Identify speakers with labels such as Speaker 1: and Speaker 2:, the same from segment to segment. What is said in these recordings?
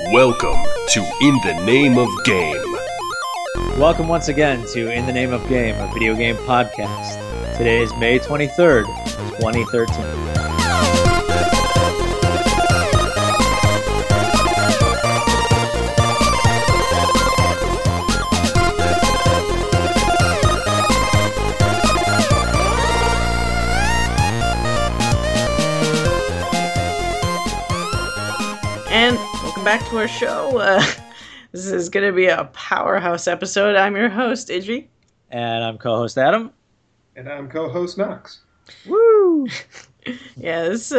Speaker 1: Welcome to In the Name of Game.
Speaker 2: Welcome once again to In the Name of Game, a video game podcast. Today is May 23rd, 2013.
Speaker 3: And welcome back to our show. This is going to be a powerhouse episode. I'm your host, Idri.
Speaker 2: And I'm co-host Adam.
Speaker 4: And I'm co-host Knox.
Speaker 2: Woo!
Speaker 3: Yeah, this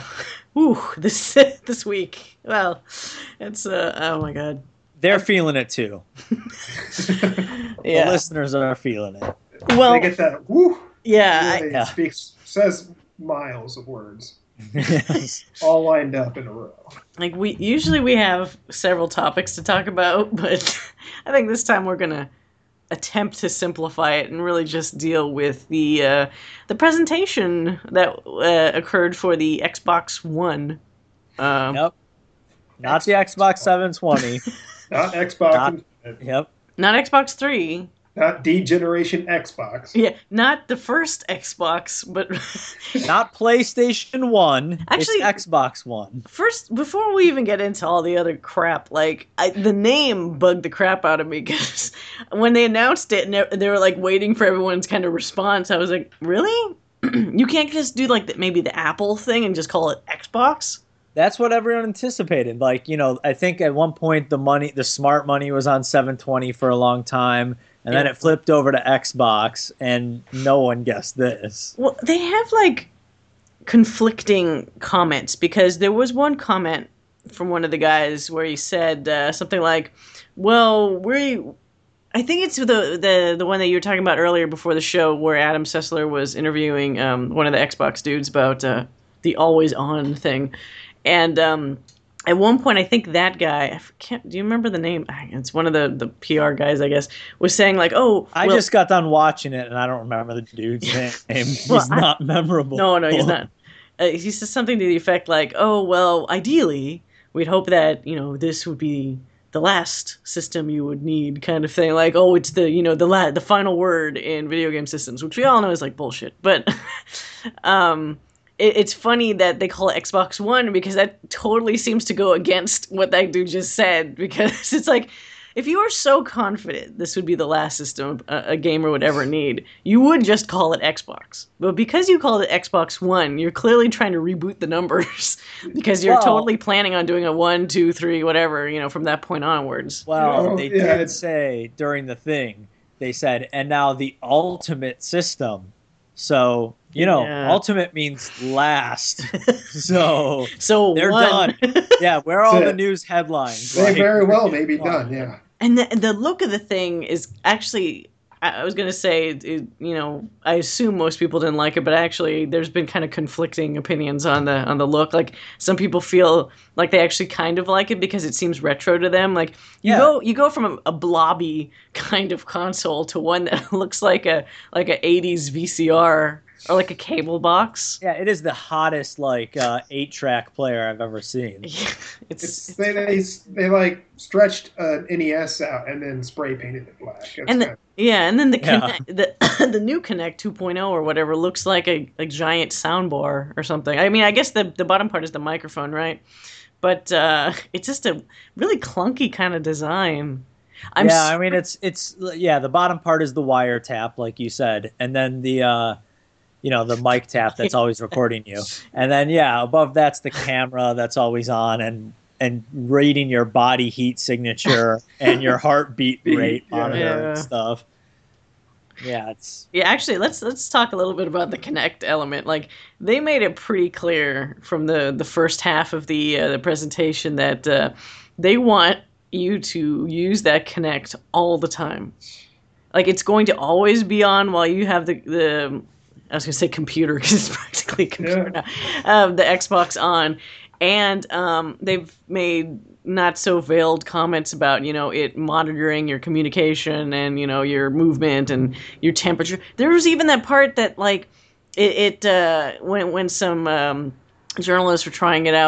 Speaker 3: week. Well, it's oh my god.
Speaker 2: They're feeling it too.
Speaker 3: Yeah.
Speaker 2: The listeners are feeling it.
Speaker 3: Well,
Speaker 4: They get that woo.
Speaker 3: yeah,
Speaker 4: Really says miles of words,
Speaker 2: Yes.
Speaker 4: all lined up in a row.
Speaker 3: we usually have several topics to talk about, but I think this time we're gonna attempt to simplify it and really just deal with the presentation that occurred for the Xbox One.
Speaker 2: Yep. Not the Xbox 720.
Speaker 4: Not Xbox.
Speaker 2: Yep.
Speaker 3: Not Xbox 3.
Speaker 4: Not D-Generation Xbox.
Speaker 3: Yeah, not the first Xbox, but
Speaker 2: Not PlayStation 1.
Speaker 3: Actually-
Speaker 2: it's Xbox One.
Speaker 3: first, before we even get into all the other crap, the name bugged the crap out of me, because when they announced it and they were like waiting for everyone's kind of response, I was like, really? You can't just do maybe the Apple thing and just call it Xbox?
Speaker 2: That's what everyone anticipated. I think at one point the smart money was on 720 for a long time. And then it flipped over to Xbox, and no one guessed this.
Speaker 3: Well, they have conflicting comments, because there was one comment from one of the guys where he said something like, "Well, I think it's the one that you were talking about earlier before the show, where Adam Sessler was interviewing one of the Xbox dudes about the always on thing," and at one point, I think that guy, do you remember the name? It's one of the PR guys, I guess, was saying
Speaker 2: I just got done watching it, and I don't remember the dude's name. He's not memorable.
Speaker 3: No, he's not. He says something to the effect like, "Oh, well, ideally, we'd hope that, this would be the last system you would need," kind of thing. Like, oh, it's the final word in video game systems, which we all know is bullshit. But it's funny that they call it Xbox One, because that totally seems to go against what that dude just said, because it's like, if you were so confident this would be the last system a gamer would ever need, you would just call it Xbox. But because you called it Xbox One, you're clearly trying to reboot the numbers, because you're totally planning on doing a 1, 2, 3, whatever, from that point onwards.
Speaker 2: Well, they did say during the thing, they said, and now the ultimate system. So, ultimate means last. So they're
Speaker 3: one.
Speaker 2: done. Yeah, where are all the news headlines?
Speaker 4: They very well may be done, yeah.
Speaker 3: And the look of the thing is actually, I was going to say, I assume most people didn't like it, but actually there's been kind of conflicting opinions on the look. Some people feel like they actually kind of like it because it seems retro to them. You go from a blobby kind of console to one that looks like a 80s VCR or like a cable box.
Speaker 2: Yeah, it is the hottest 8-track player I've ever seen.
Speaker 4: They stretched an NES out and then spray painted it black.
Speaker 3: And then the Kinect, the new Kinect 2.0 or whatever looks like a giant soundbar or something. I mean, I guess the bottom part is the microphone, right? But it's just a really clunky kind of design.
Speaker 2: The bottom part is the wiretap, like you said, and then the mic tap that's always recording you. And then, above that's the camera that's always on and reading your body heat signature and your heartbeat rate monitor and stuff. Yeah,
Speaker 3: actually, let's talk a little bit about the Kinect element. They made it pretty clear from the first half of the presentation that they want you to use that Kinect all the time. It's going to always be on while you have the I was going to say computer, because it's practically a computer now. The Xbox on. And they've made not so veiled comments about, it monitoring your communication and, your movement and your temperature. There was even that part that, when some journalists were trying it out,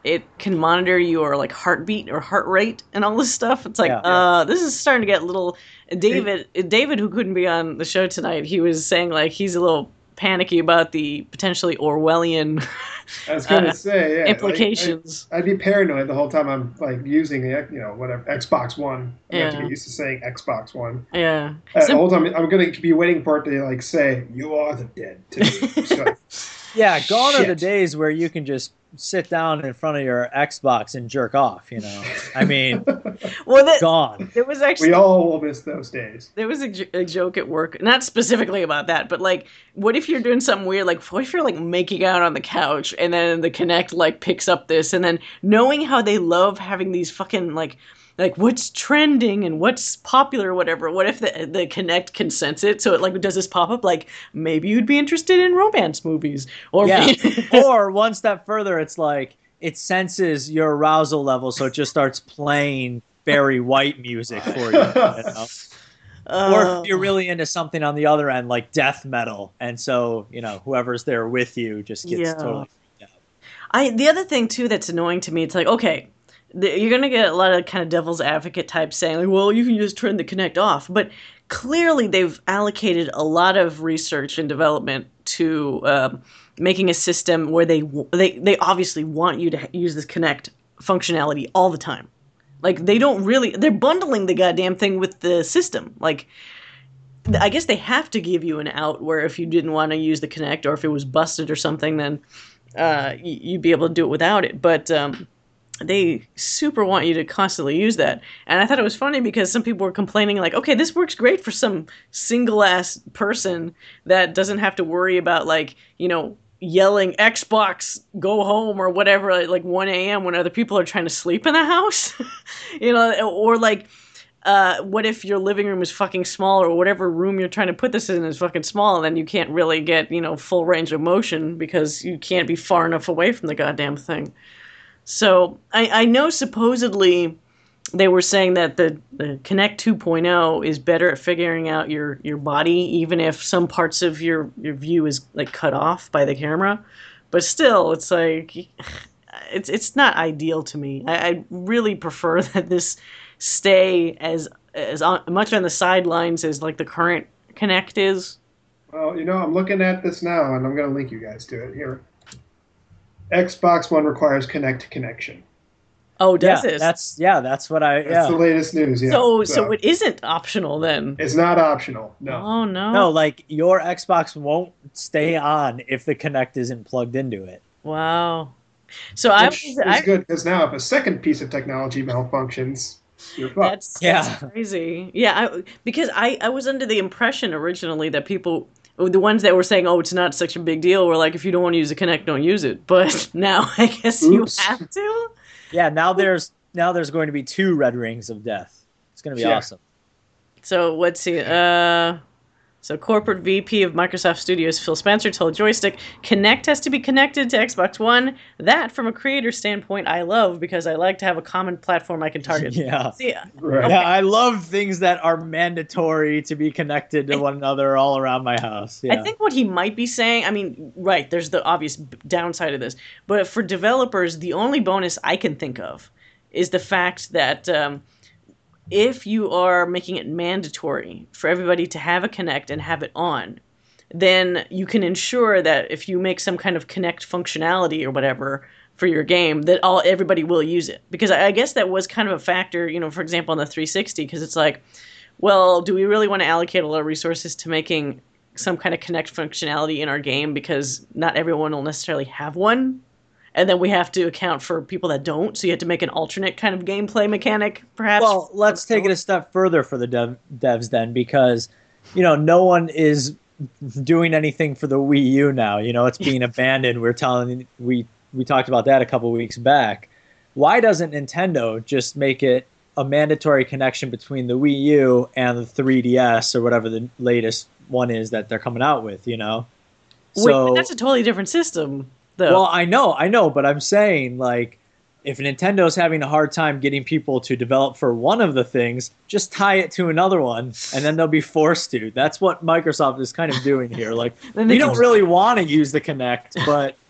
Speaker 3: it can monitor your like heartbeat or heart rate and all this stuff. It's like, this is starting to get a little. David, who couldn't be on the show tonight, he was saying like he's a little panicky about the potentially Orwellian
Speaker 4: I was going to say, yeah,
Speaker 3: implications.
Speaker 4: I'd be paranoid the whole time I'm like using the, whatever, Xbox One. I have to get used to saying Xbox One.
Speaker 3: Yeah.
Speaker 4: The whole time I'm going to be waiting for it to like say, "You are the dead." To me. So,
Speaker 2: yeah, gone are the days where you can just sit down in front of your Xbox and jerk off, I mean, gone.
Speaker 3: There was actually,
Speaker 4: we all will miss those days.
Speaker 3: There was a joke at work, not specifically about that, but like, what if you're doing something weird, like what if you're like making out on the couch and then the Kinect like picks up this, and then knowing how they love having these fucking like what's trending and what's popular or whatever, what if the Kinect can sense it, so it like does this pop-up like maybe you'd be interested in romance movies, or
Speaker 2: or one step further, it's like it senses your arousal level, so it just starts playing Barry White music for you, or if you're really into something on the other end like death metal, and so whoever's there with you just gets totally freaked out.
Speaker 3: The other thing too that's annoying to me, it's like, okay, you're going to get a lot of kind of devil's advocate type saying, like, well, you can just turn the Kinect off. But clearly they've allocated a lot of research and development to making a system where they obviously want you to use this Kinect functionality all the time. Like, they're bundling the goddamn thing with the system. Like, I guess they have to give you an out where if you didn't want to use the Kinect or if it was busted or something, then you'd be able to do it without it. But they super want you to constantly use that. And I thought it was funny because some people were complaining like, okay, this works great for some single ass person that doesn't have to worry about like, yelling Xbox, go home or whatever at like 1 a.m. when other people are trying to sleep in the house. Or like, what if your living room is fucking small, or whatever room you're trying to put this in is fucking small, and then you can't really get, full range of motion because you can't be far enough away from the goddamn thing. So I know supposedly they were saying that the Kinect 2.0 is better at figuring out your body, even if some parts of your view is like cut off by the camera. But still, it's like it's not ideal to me. I really prefer that this stay as much on the sidelines as like the current Kinect is.
Speaker 4: Well, I'm looking at this now, and I'm going to link you guys to it here. Xbox One requires Kinect connection.
Speaker 3: Oh, does it?
Speaker 4: That's the latest news. Yeah.
Speaker 3: So it isn't optional then.
Speaker 4: It's not optional. No.
Speaker 3: Oh no.
Speaker 2: No, like your Xbox won't stay on if the Kinect isn't plugged into it.
Speaker 3: Wow. So
Speaker 4: Which is good because now if a second piece of technology malfunctions, you're fucked.
Speaker 3: That's crazy. Yeah, because I was under the impression originally that people, the ones that were saying, oh, it's not such a big deal, were like, if you don't want to use the Kinect, don't use it. But now I guess you have to.
Speaker 2: Yeah, now there's going to be 2 red rings of death. It's going to be awesome.
Speaker 3: So let's see. So corporate VP of Microsoft Studios Phil Spencer told Joystick, Kinect has to be connected to Xbox One. That, from a creator standpoint, I love because I like to have a common platform I can target.
Speaker 2: Yeah. Yeah, I love things that are mandatory to be connected to one another all around my house. Yeah.
Speaker 3: I think what he might be saying, I mean, right, there's the obvious downside of this. But for developers, the only bonus I can think of is the fact that if you are making it mandatory for everybody to have a Kinect and have it on, then you can ensure that if you make some kind of Kinect functionality or whatever for your game, that everybody will use it. Because I guess that was kind of a factor, for example, on the 360, because it's like, well, do we really want to allocate a lot of resources to making some kind of Kinect functionality in our game because not everyone will necessarily have one? And then we have to account for people that don't, so you have to make an alternate kind of gameplay mechanic, perhaps?
Speaker 2: Well, let's take it a step further for the devs then, because, no one is doing anything for the Wii U now. It's being abandoned. We talked about that a couple weeks back. Why doesn't Nintendo just make it a mandatory connection between the Wii U and the 3DS or whatever the latest one is that they're coming out with,
Speaker 3: Wait, but that's a totally different system.
Speaker 2: Well, I know, but I'm saying, like, if Nintendo's having a hard time getting people to develop for one of the things, just tie it to another one, and then they'll be forced to. That's what Microsoft is kind of doing here. Like, we don't really want to use the Kinect, but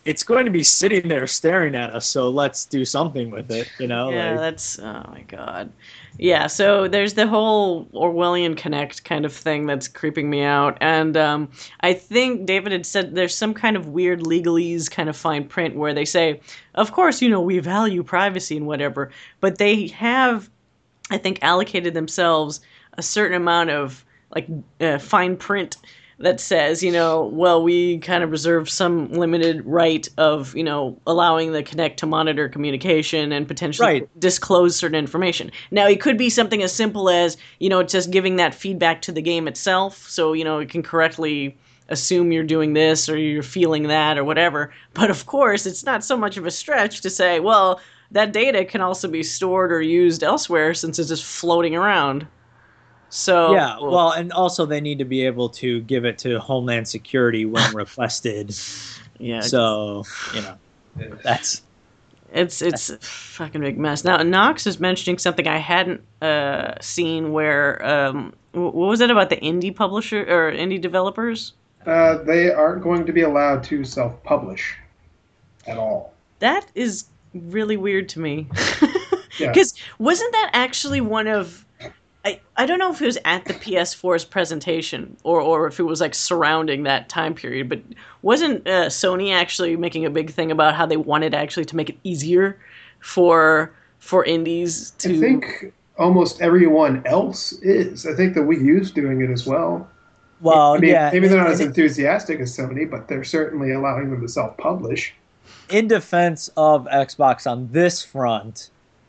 Speaker 2: it's going to be sitting there staring at us, so let's do something with it,
Speaker 3: Yeah,
Speaker 2: like,
Speaker 3: that's, oh my God. Yeah, so there's the whole Orwellian Connect kind of thing that's creeping me out. And I think David had said there's some kind of weird legalese kind of fine print where they say, of course, we value privacy and whatever, but they have, I think, allocated themselves a certain amount of like fine print that says, well, we kind of reserve some limited right of, allowing the Kinect to monitor communication and potentially disclose certain information. Now, it could be something as simple as, just giving that feedback to the game itself. So, it can correctly assume you're doing this or you're feeling that or whatever. But of course, it's not so much of a stretch to say, well, that data can also be stored or used elsewhere since it's just floating around. So
Speaker 2: yeah, well, and also they need to be able to give it to Homeland Security when requested.
Speaker 3: Yeah.
Speaker 2: So, that's
Speaker 3: it's a fucking big mess. Now, Knox is mentioning something I hadn't seen where what was it about the indie publisher or indie developers?
Speaker 4: They aren't going to be allowed to self-publish at all.
Speaker 3: That is really weird to me.
Speaker 4: Yeah.
Speaker 3: Because wasn't that actually one of I don't know if it was at the PS4's presentation or if it was like surrounding that time period, but wasn't Sony actually making a big thing about how they wanted actually to make it easier for indies to...
Speaker 4: I think almost everyone else is. I think the Wii U's doing it as well.
Speaker 2: Well,
Speaker 4: I mean,
Speaker 2: yeah.
Speaker 4: maybe they're not as enthusiastic as Sony, but they're certainly allowing them to self-publish.
Speaker 2: In defense of Xbox on this front,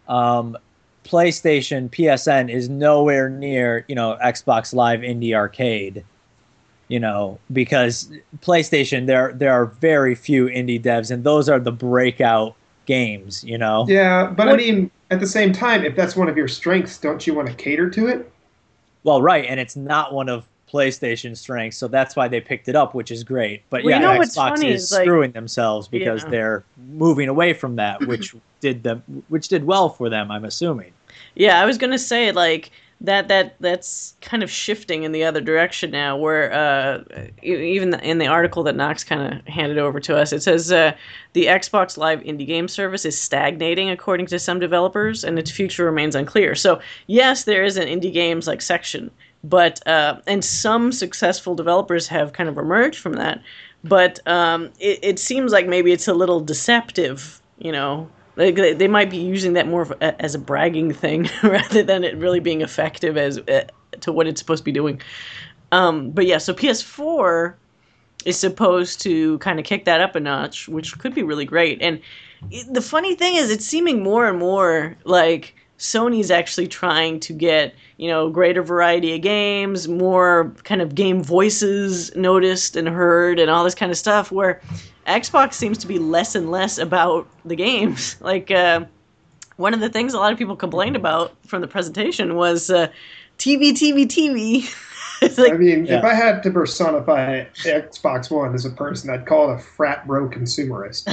Speaker 2: PlayStation PSN is nowhere near, Xbox Live Indie Arcade, because PlayStation, there are very few indie devs, and those are the breakout games,
Speaker 4: Yeah, but I mean, at the same time, if that's one of your strengths, don't you want to cater to it?
Speaker 2: Well, right, and it's not one of PlayStation's strengths, so that's why they picked it up, which is great. But
Speaker 3: well, what's
Speaker 2: Xbox
Speaker 3: funny
Speaker 2: is screwing themselves because they're moving away from that, which did well for them, I'm assuming.
Speaker 3: Yeah, I was gonna say like that's kind of shifting in the other direction now, where even in the article that Knox kind of handed over to us, it says the Xbox Live indie game service is stagnating according to some developers, and its future remains unclear. So yes, there is an indie games like section, but and some successful developers have kind of emerged from that, but it seems like maybe it's a little deceptive, Like they might be using that more as a bragging thing rather than it really being effective as to what it's supposed to be doing. But yeah, so PS4 is supposed to kind of kick that up a notch, which could be really great. And the funny thing is, it's seeming more and more like Sony's actually trying to get, greater variety of games, more kind of game voices noticed and heard and all this kind of stuff, where Xbox seems to be less and less about the games. Like, one of the things a lot of people complained about from the presentation was TV. It's like,
Speaker 4: I mean, if I had to personify Xbox One as a person, I'd call it a frat bro consumerist.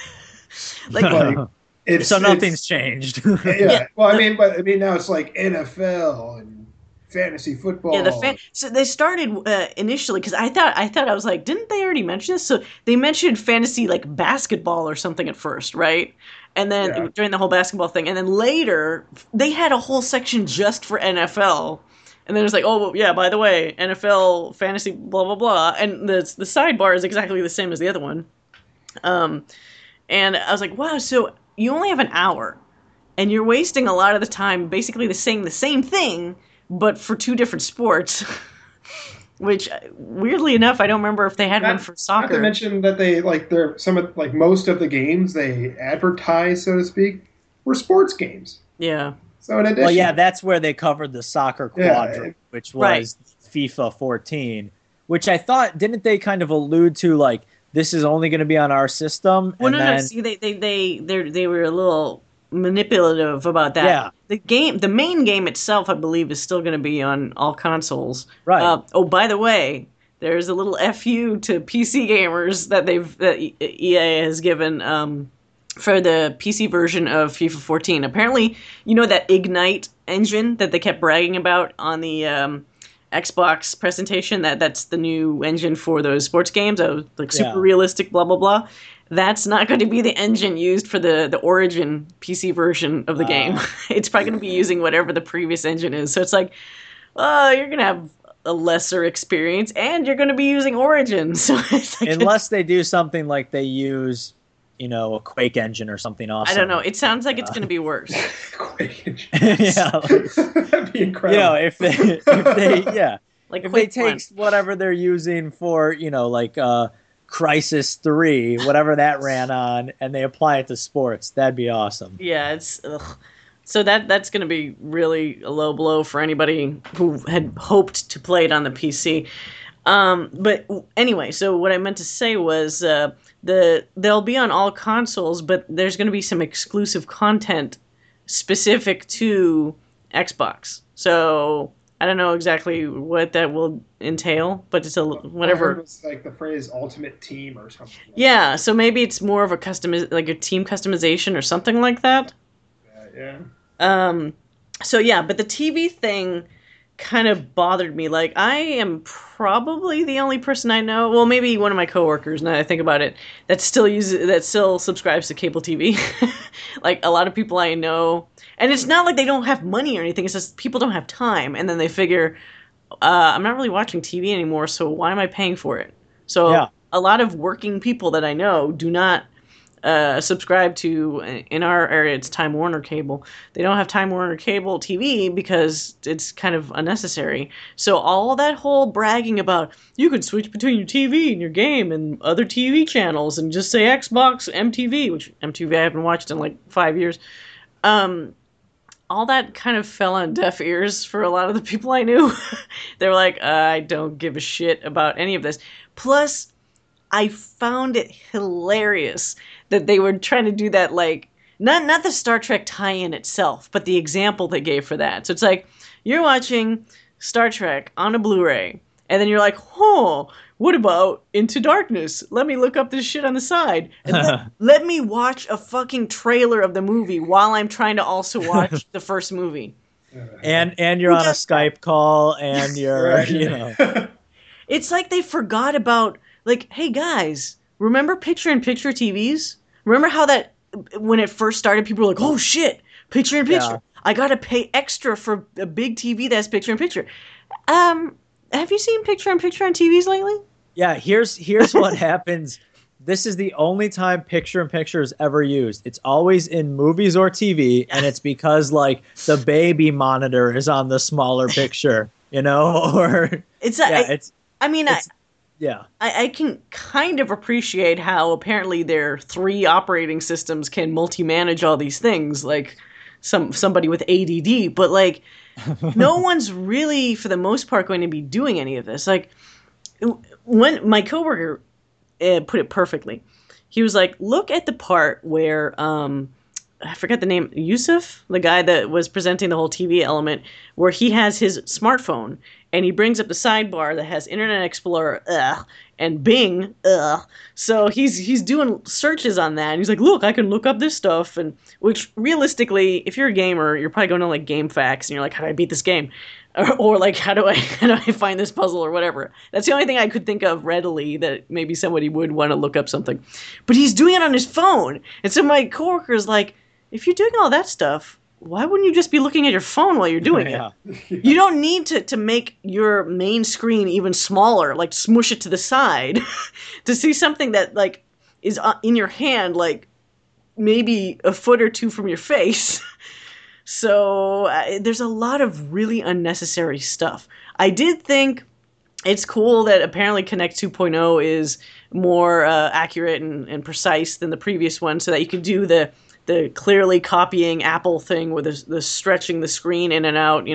Speaker 2: So nothing's changed.
Speaker 4: Yeah. Well, I mean, now it's like NFL and fantasy football.
Speaker 3: Yeah, so they started initially because I thought I was like, didn't they already mention this? So they mentioned fantasy like basketball or something at first, right? And then during the whole basketball thing, and then later they had a whole section just for NFL. And then it's like, oh, well, yeah, by the way, NFL fantasy, blah, blah, blah. And the sidebar is exactly the same as the other one. And I was like, wow, so you only have an hour. And you're wasting a lot of the time basically saying the same thing, but for two different sports. Which, weirdly enough, I don't remember if they had one for soccer.
Speaker 4: Not to mention that they, most of the games they advertise, so to speak, were sports games.
Speaker 3: Yeah.
Speaker 4: So in addition,
Speaker 2: well, yeah, that's where they covered the soccer quadrant, which was FIFA 14, which I thought, didn't they kind of allude to, like, this is only going to be on our system?
Speaker 3: Well, no. See, they were a little manipulative about that. Yeah. The main game itself, I believe, is still going to be on all consoles.
Speaker 2: Right.
Speaker 3: Oh, by the way, there's a little FU to PC gamers that EA has given for the PC version of FIFA 14. Apparently, that Ignite engine that they kept bragging about on the Xbox presentation, that's the new engine for those sports games, super realistic, blah, blah, blah. that's not going to be the engine used for the Origin PC version of the game. It's probably going to be using whatever the previous engine is. So it's like, oh, you're going to have a lesser experience, and you're going to be using Origin. So it's like
Speaker 2: Unless they do something like they use, a Quake engine or something awesome.
Speaker 3: I don't know. It sounds like it's going to be worse.
Speaker 2: Yeah.
Speaker 4: That'd be incredible.
Speaker 2: If they
Speaker 3: Like
Speaker 2: if they
Speaker 3: Quake
Speaker 2: take whatever they're using for, Crisis 3, whatever that ran on, and they apply it to sports, that'd be awesome.
Speaker 3: Yeah, it's ugh. So that's going to be really a low blow for anybody who had hoped to play it on the PC. But anyway, so what I meant to say was they'll be on all consoles, but there's going to be some exclusive content specific to Xbox. So I don't know exactly what that will entail, but it's whatever.
Speaker 4: I heard it was like the phrase "Ultimate Team" or something.
Speaker 3: Yeah, so maybe it's more of a like a team customization or something like that.
Speaker 4: Yeah.
Speaker 3: So yeah, but the TV thing kind of bothered me. Like, I am probably the only person I know, well, maybe one of my coworkers, now that I think about it, that still subscribes to cable TV. Like, a lot of people I know, and it's not like they don't have money or anything, it's just people don't have time, and then they figure, I'm not really watching TV anymore, so why am I paying for it? So
Speaker 2: Yeah.
Speaker 3: a lot of working people that I know do not subscribe to, in our area it's Time Warner Cable. They don't have Time Warner Cable TV because it's kind of unnecessary. So all that whole bragging about you can switch between your TV and your game and other TV channels and just say Xbox, MTV, which MTV I haven't watched in like 5 years. All that kind of fell on deaf ears for a lot of the people I knew. They were like, I don't give a shit about any of this. Plus, I found it hilarious that they were trying to do that, like, not the Star Trek tie-in itself, but the example they gave for that. So it's like, you're watching Star Trek on a Blu-ray, and then you're like, oh, what about Into Darkness? Let me look up this shit on the side. And let me watch a fucking trailer of the movie while I'm trying to also watch the first movie.
Speaker 2: And you're on a Skype call, and you're,
Speaker 3: It's like they forgot about, like, hey guys, remember picture-in-picture TVs? Remember how that, when it first started, people were like, oh shit, picture-in-picture.
Speaker 2: Yeah.
Speaker 3: I gotta pay extra for a big TV that's picture-in-picture. Have you seen picture-in-picture on TVs lately?
Speaker 2: Yeah, here's what happens. This is the only time picture-in-picture is ever used. It's always in movies or TV, and it's because, like, the baby monitor is on the smaller picture, or...
Speaker 3: I can kind of appreciate how apparently their 3 operating systems can multi-manage all these things, like somebody with ADD, but like no one's really, for the most part, going to be doing any of this. Like, when my coworker put it perfectly, he was like, look at the part where I forget the name, Yusuf, the guy that was presenting the whole TV element, where he has his smartphone and he brings up the sidebar that has Internet Explorer, and Bing, So he's doing searches on that, and he's like, look, I can look up this stuff, and which realistically, if you're a gamer, you're probably going to like GameFAQs, and you're like, how do I beat this game? Or like, how do I find this puzzle or whatever? That's the only thing I could think of readily that maybe somebody would want to look up something. But he's doing it on his phone, and so my coworker's like, if you're doing all that stuff, why wouldn't you just be looking at your phone while you're doing it? You don't need to make your main screen even smaller, like smush it to the side to see something that like is in your hand, like maybe a foot or two from your face. So there's a lot of really unnecessary stuff. I did think it's cool that apparently Kinect 2.0 is more accurate and precise than the previous one, so that you can do the clearly copying Apple thing with the stretching the screen in and out,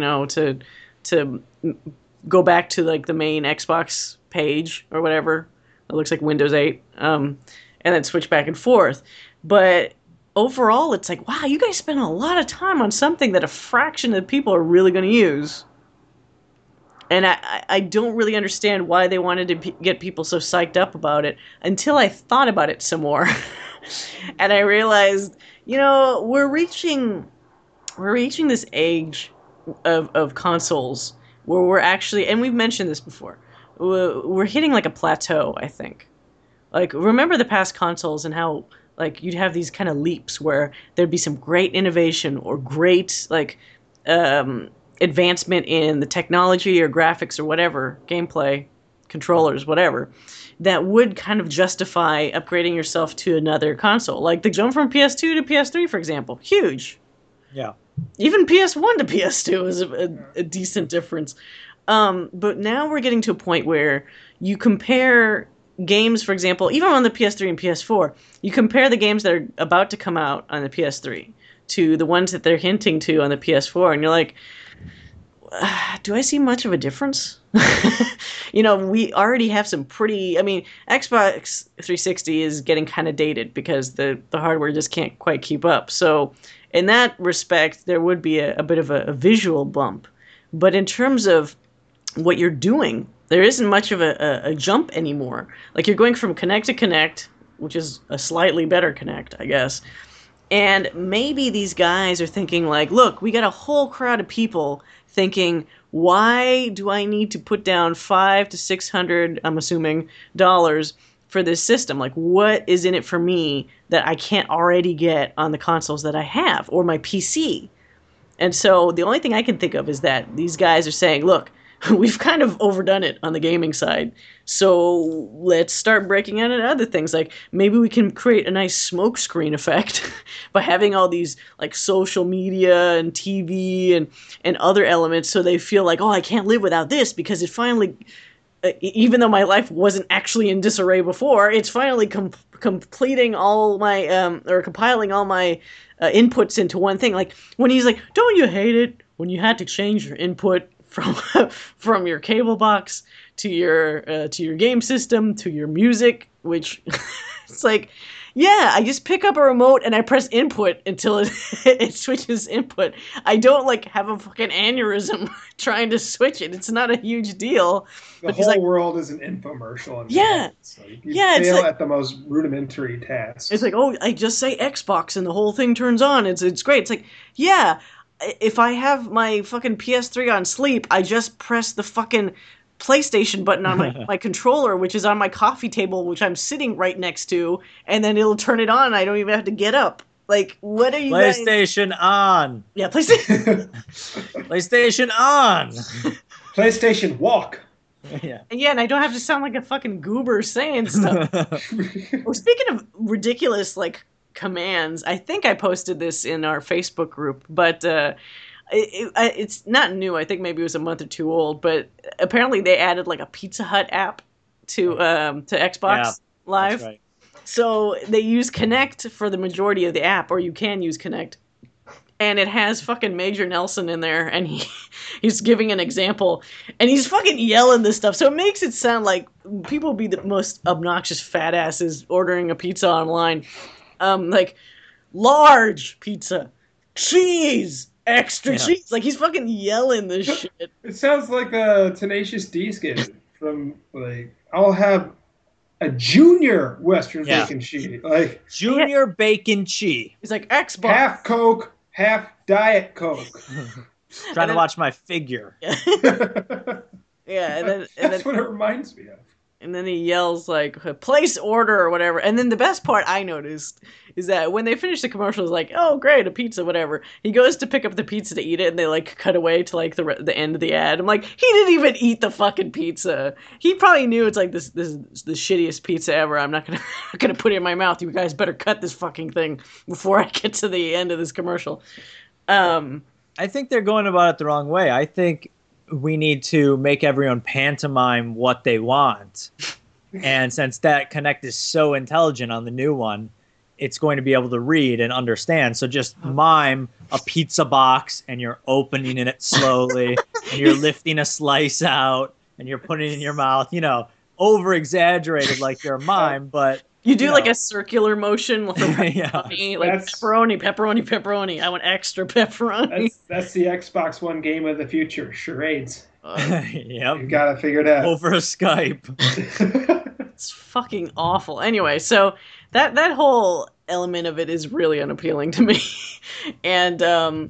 Speaker 3: to go back to like the main Xbox page or whatever. It looks like Windows 8, and then switch back and forth. But overall, it's like, wow, you guys spend a lot of time on something that a fraction of the people are really going to use. And I don't really understand why they wanted to get people so psyched up about it until I thought about it some more. And I realized, we're reaching this age of consoles where we're actually, and we've mentioned this before, we're hitting like a plateau, I think, Like, remember the past consoles and how, like, you'd have these kind of leaps where there'd be some great innovation or great, like, advancement in the technology or graphics or whatever, gameplay, controllers, whatever, that would kind of justify upgrading yourself to another console. Like the jump from PS2 to PS3, for example, huge.
Speaker 2: Yeah.
Speaker 3: Even PS1 to PS2 is a decent difference. But now we're getting to a point where you compare games, for example, even on the PS3 and PS4, you compare the games that are about to come out on the PS3 to the ones that they're hinting to on the PS4, and you're like, do I see much of a difference? We already have some pretty... I mean, Xbox 360 is getting kind of dated because the hardware just can't quite keep up. So in that respect, there would be a bit of a visual bump. But in terms of what you're doing, there isn't much of a jump anymore. Like, you're going from Kinect to Kinect, which is a slightly better Kinect, I guess. And maybe these guys are thinking like, look, we got a whole crowd of people thinking, why do I need to put down $500 to $600, I'm assuming, dollars for this system? Like, what is in it for me that I can't already get on the consoles that I have or my PC? And so the only thing I can think of is that these guys are saying, look, we've kind of overdone it on the gaming side. So let's start breaking out into other things. Like, maybe we can create a nice smoke screen effect by having all these like social media and TV and other elements, so they feel like, oh, I can't live without this, because it finally, even though my life wasn't actually in disarray before, it's finally completing all my or compiling all my inputs into one thing. Like when he's like, don't you hate it when you had to change your input from your cable box to your game system to your music, which it's like, yeah, I just pick up a remote and I press input until it switches input. I don't like have a fucking aneurysm trying to switch it. It's not a huge deal.
Speaker 4: The whole world is an infomercial.
Speaker 3: Yeah.
Speaker 4: So you fail at the most rudimentary tasks.
Speaker 3: It's like, oh, I just say Xbox and the whole thing turns on. It's great. It's like, yeah, if I have my fucking PS3 on sleep, I just press the fucking PlayStation button on my controller, which is on my coffee table, which I'm sitting right next to, and then it'll turn it on, and I don't even have to get up. Like, what are you
Speaker 2: PlayStation on.
Speaker 3: Yeah, PlayStation.
Speaker 2: PlayStation on.
Speaker 4: PlayStation walk.
Speaker 2: Yeah.
Speaker 3: And I don't have to sound like a fucking goober saying stuff. Well, speaking of ridiculous, like, commands, I think I posted this in our Facebook group, but it's not new. I think maybe it was a month or two old, but apparently they added like a Pizza Hut app to Xbox Live.
Speaker 2: That's right.
Speaker 3: So they use Kinect for the majority of the app, or you can use Kinect. And it has fucking Major Nelson in there, and he's giving an example, and he's fucking yelling this stuff. So it makes it sound like people be the most obnoxious fat asses ordering a pizza online. Like, large pizza, cheese, extra cheese. Like, he's fucking yelling this shit.
Speaker 4: It sounds like a Tenacious D skit from, like, I'll have a junior Western bacon cheese. Like,
Speaker 2: Junior bacon cheese.
Speaker 3: He's like, Xbox.
Speaker 4: Half Coke, half Diet Coke.
Speaker 2: Trying to watch my figure.
Speaker 3: Yeah, and
Speaker 4: That's what it reminds me of.
Speaker 3: And then he yells, like, place order or whatever. And then the best part I noticed is that when they finish the commercial, it's like, oh, great, a pizza, whatever. He goes to pick up the pizza to eat it, and they, like, cut away to, like, the end of the ad. I'm like, he didn't even eat the fucking pizza. He probably knew it's like, this is the shittiest pizza ever. I'm not gonna put it in my mouth. You guys better cut this fucking thing before I get to the end of this commercial.
Speaker 2: I think they're going about it the wrong way. I think we need to make everyone pantomime what they want. And since that Kinect is so intelligent on the new one, it's going to be able to read and understand. So just mime a pizza box, and you're opening it slowly, and you're lifting a slice out, and you're putting it in your mouth, over-exaggerated like you're a mime, but...
Speaker 3: You do like a circular motion, like
Speaker 4: That's,
Speaker 3: pepperoni. I want extra pepperoni.
Speaker 4: That's the Xbox One game of the future, charades.
Speaker 2: Yep.
Speaker 4: You gotta figure it out.
Speaker 2: Over a Skype.
Speaker 3: It's fucking awful. Anyway, so that whole element of it is really unappealing to me. And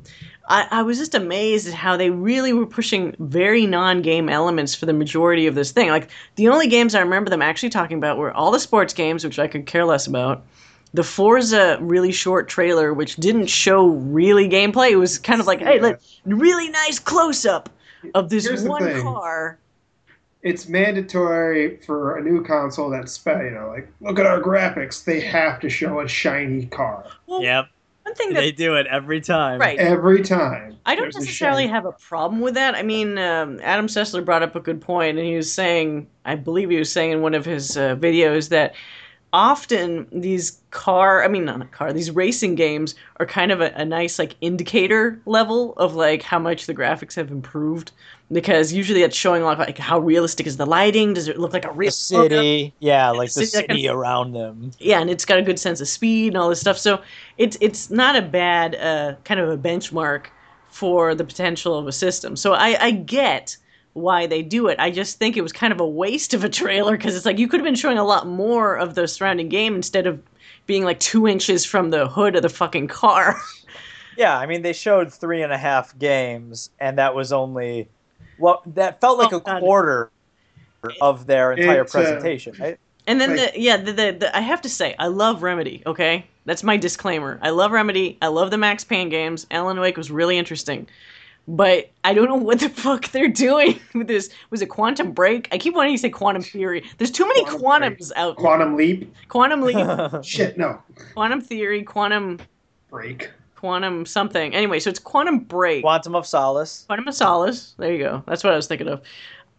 Speaker 3: I was just amazed at how they really were pushing very non-game elements for the majority of this thing. Like, the only games I remember them actually talking about were all the sports games, which I could care less about, the Forza really short trailer, which didn't show really gameplay. It was kind of like, hey, look, really nice close-up of this one car.
Speaker 4: It's mandatory for a new console that's, like, look at our graphics. They have to show a shiny car.
Speaker 3: Well,
Speaker 2: Yep.
Speaker 3: one thing
Speaker 2: They do it every time.
Speaker 3: Right.
Speaker 4: Every time.
Speaker 3: I don't necessarily have a problem with that. I mean, Adam Sessler brought up a good point, and he was saying, I believe he was saying in one of his videos that often these these racing games are kind of a nice like indicator level of like how much the graphics have improved, because usually it's showing off like how realistic is the lighting, does it look like a real
Speaker 2: city, like the city around them.
Speaker 3: Yeah, and it's got a good sense of speed and all this stuff. So it's not a bad kind of a benchmark for the potential of a system. So I get why they do it. I just think it was kind of a waste of a trailer, because it's like you could have been showing a lot more of the surrounding game instead of being like 2 inches from the hood of the fucking car.
Speaker 2: Yeah, I mean, they showed 3.5 games, and that was only that felt like a quarter of their entire presentation, right?
Speaker 3: And then the I have to say, I love Remedy, okay? That's my disclaimer. I love Remedy. I love the Max Payne games. Alan Wake was really interesting. But I don't know what the fuck they're doing with this. Was it Quantum Break? I keep wanting to say Quantum Theory. There's too many quantums out there.
Speaker 4: Quantum Leap?
Speaker 3: Quantum Leap.
Speaker 4: Shit, no.
Speaker 3: Quantum Theory, Quantum
Speaker 4: Break.
Speaker 3: Quantum something. Anyway, so it's Quantum Break.
Speaker 2: Quantum of Solace.
Speaker 3: Quantum of Solace. There you go. That's what I was thinking of.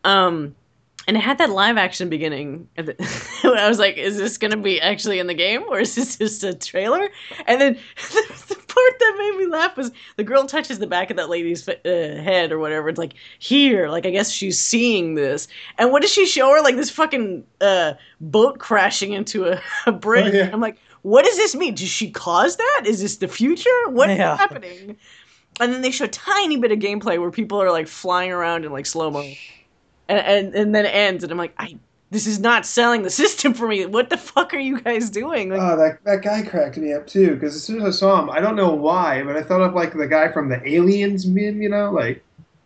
Speaker 3: And it had that live action beginning. I was like, is this going to be actually in the game, or is this just a trailer? And then the part that made me laugh was the girl touches the back of that lady's head or whatever. It's like, here. Like, I guess she's seeing this. And what does she show her? Like this fucking boat crashing into a bridge. Oh, yeah. I'm like, what does this mean? Did she cause that? Is this the future? What is happening? And then they show a tiny bit of gameplay where people are like flying around in like slow-mo. And then it ends, and I'm like, this is not selling the system for me. What the fuck are you guys doing? Like,
Speaker 4: that guy cracked me up too, because as soon as I saw him, I don't know why, but I thought of like the guy from the Aliens meme, like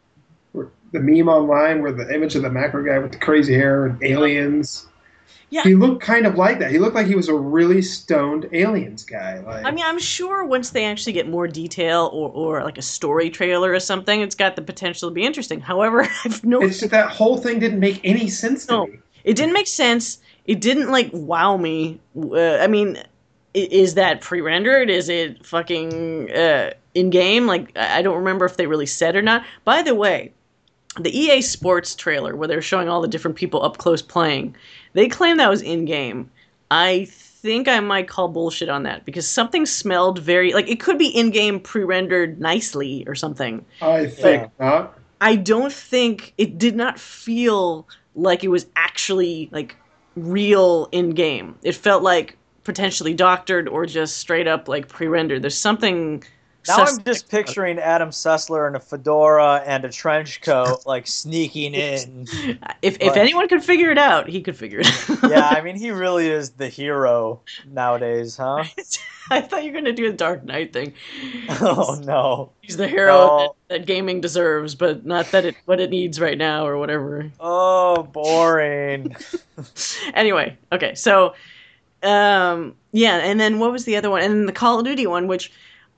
Speaker 4: the meme online where the image of the macro guy with the crazy hair and aliens. Yeah. He looked kind of like that. He looked like he was a really stoned aliens guy. Like,
Speaker 3: I mean, I'm sure once they actually get more detail or like a story trailer or something, it's got the potential to be interesting. However,
Speaker 4: it's just that whole thing didn't make any sense to me.
Speaker 3: It didn't make sense. It didn't like wow me. I mean, is that pre-rendered? Is it fucking in-game? Like, I don't remember if they really said or not. By the way, the EA Sports trailer where they're showing all the different people up close playing, they claim that was in-game. I think I might call bullshit on that, because something smelled very... Like, it could be in-game pre-rendered nicely or something.
Speaker 4: I think not.
Speaker 3: I don't think... It did not feel like it was actually, like, real in-game. It felt like potentially doctored or just straight up, like, pre-rendered. There's something...
Speaker 2: Now I'm just picturing Adam Sessler in a fedora and a trench coat, like, sneaking in.
Speaker 3: If anyone could figure it out, he could figure it out.
Speaker 2: Yeah, I mean, he really is the hero nowadays, huh?
Speaker 3: I thought you were going to do a Dark Knight thing.
Speaker 2: Oh, no.
Speaker 3: He's the hero that gaming deserves, but not that what it needs right now or whatever.
Speaker 2: Oh, boring.
Speaker 3: Anyway, okay, so, yeah, and then what was the other one? And then the Call of Duty one, which...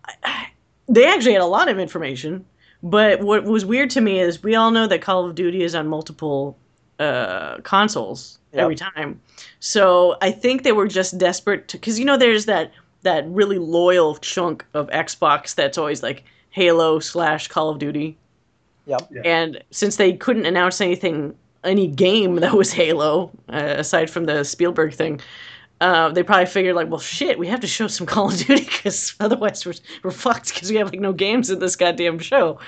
Speaker 3: They actually had a lot of information, but what was weird to me is we all know that Call of Duty is on multiple consoles every time. So I think they were just desperate to, because there's that really loyal chunk of Xbox that's always like Halo / Call of Duty.
Speaker 2: Yep.
Speaker 3: Yeah. And since they couldn't announce any game that was Halo aside from the Spielberg thing. They probably figured like, well, shit, we have to show some Call of Duty because otherwise we're fucked because we have like no games in this goddamn show.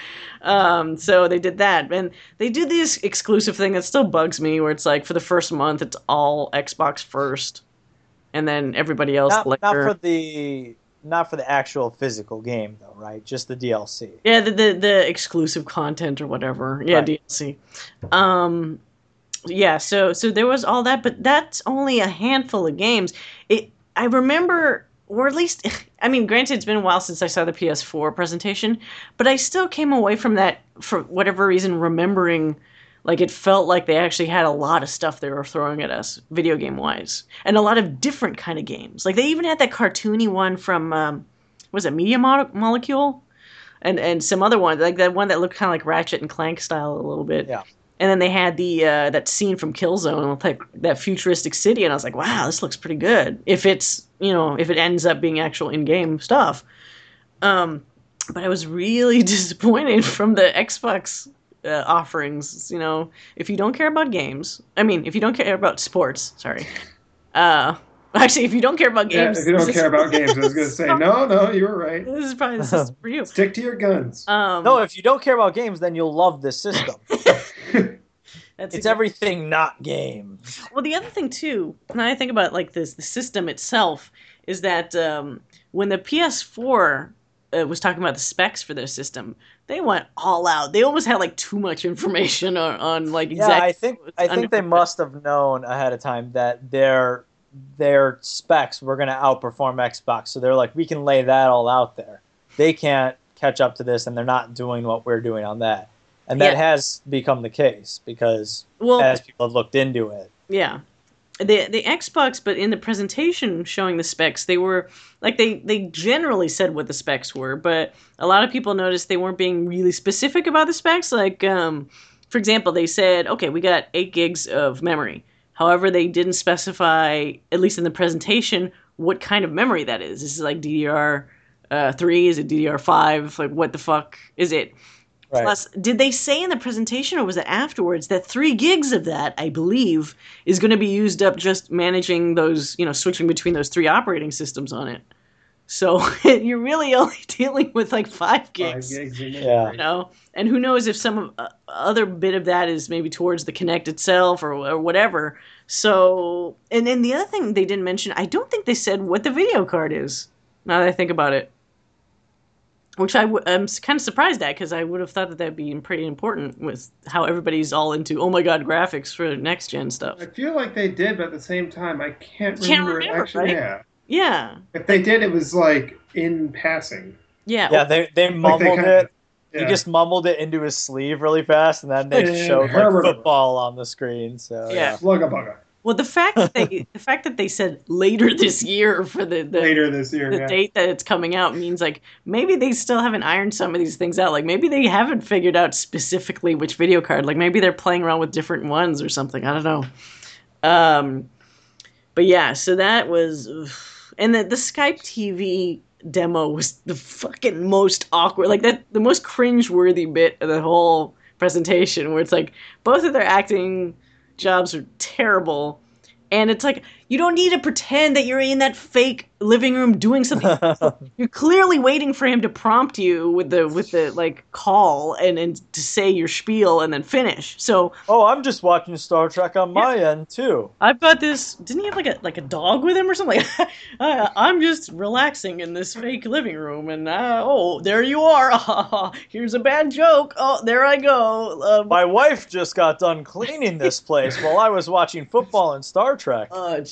Speaker 3: So they did that, and they did this exclusive thing that still bugs me, where it's like for the first month it's all Xbox first, and then everybody else
Speaker 2: not for the actual physical game though, right? Just the DLC.
Speaker 3: Yeah, the exclusive content or whatever. Yeah, right. DLC. Yeah, so there was all that, but that's only a handful of games. I remember or at least, I mean, granted, it's been a while since I saw the PS4 presentation, but I still came away from that, for whatever reason, remembering, like, it felt like they actually had a lot of stuff they were throwing at us, video game-wise, and a lot of different kind of games. Like, they even had that cartoony one from, was it Media Molecule? And some other one, like that one that looked kind of like Ratchet and Clank style a little bit.
Speaker 2: Yeah.
Speaker 3: And then they had the that scene from Killzone with like that futuristic city, and I was like, wow, this looks pretty good. If it's, if it ends up being actual in-game stuff. But I was really disappointed from the Xbox offerings. If you don't care about games, if you don't care about sports, sorry. Actually, if you don't care about games,
Speaker 4: if you don't care about games, I was going to say no, you were right.
Speaker 3: This is for you.
Speaker 4: Stick to your guns.
Speaker 2: No, if you don't care about games, then you'll love this system. It's everything not games.
Speaker 3: Well, the other thing too, when I think about like the system itself, is that when the PS4 was talking about the specs for their system, they went all out. They almost had like too much information on like exactly.
Speaker 2: Yeah, I think they must have known ahead of time that their specs were going to outperform Xbox. So they're like, we can lay that all out there. They can't catch up to this, and they're not doing what we're doing on that. And that has become the case because as people have looked into it.
Speaker 3: Yeah. The Xbox, but in the presentation showing the specs, they were like they generally said what the specs were, but a lot of people noticed they weren't being really specific about the specs. Like, for example, they said, okay, we got 8 gigs of memory. However, they didn't specify, at least in the presentation, what kind of memory that is. Is it like DDR3? Is it DDR5? Like, what the fuck is it? Right. Plus, did they say in the presentation, or was it afterwards, that 3 gigs of that, I believe, is going to be used up just managing those, switching between those 3 operating systems on it? So you're really only dealing with like 5 gigs.
Speaker 4: 5 gigs in
Speaker 2: there.
Speaker 3: And who knows if some other bit of that is maybe towards the Kinect itself or whatever. So, and then the other thing they didn't mention, I don't think they said what the video card is, now that I think about it. Which I'm kind of surprised at, because I would have thought that that'd be pretty important with how everybody's all into, oh my god, graphics for next gen stuff.
Speaker 4: I feel like they did, but at the same time, I can't remember it actually.
Speaker 3: Right? Yeah.
Speaker 4: If they did, it was like in passing.
Speaker 3: Yeah.
Speaker 2: Yeah, they mumbled it.
Speaker 4: Yeah.
Speaker 2: He just mumbled it into his sleeve really fast, and then they showed like football on the screen. So yeah.
Speaker 4: Bugga bugga.
Speaker 3: Well, the fact that they said later this year for the date that it's coming out means like maybe they still haven't ironed some of these things out. Like maybe they haven't figured out specifically which video card. Like maybe they're playing around with different ones or something. I don't know. But yeah, so that was, and the Skype TV demo was the fucking most awkward, like the most cringe-worthy bit of the whole presentation, where it's like both of their acting jobs are terrible, and it's like you don't need to pretend that you're in that fake living room doing something. You're clearly waiting for him to prompt you with the like call and to say your spiel and then finish. So
Speaker 2: I'm just watching Star Trek on my end too.
Speaker 3: I've got this. Didn't he have like a dog with him or something? I'm just relaxing in this fake living room, and there you are. Here's a bad joke. Oh, there I go.
Speaker 2: My wife just got done cleaning this place while I was watching football and Star Trek.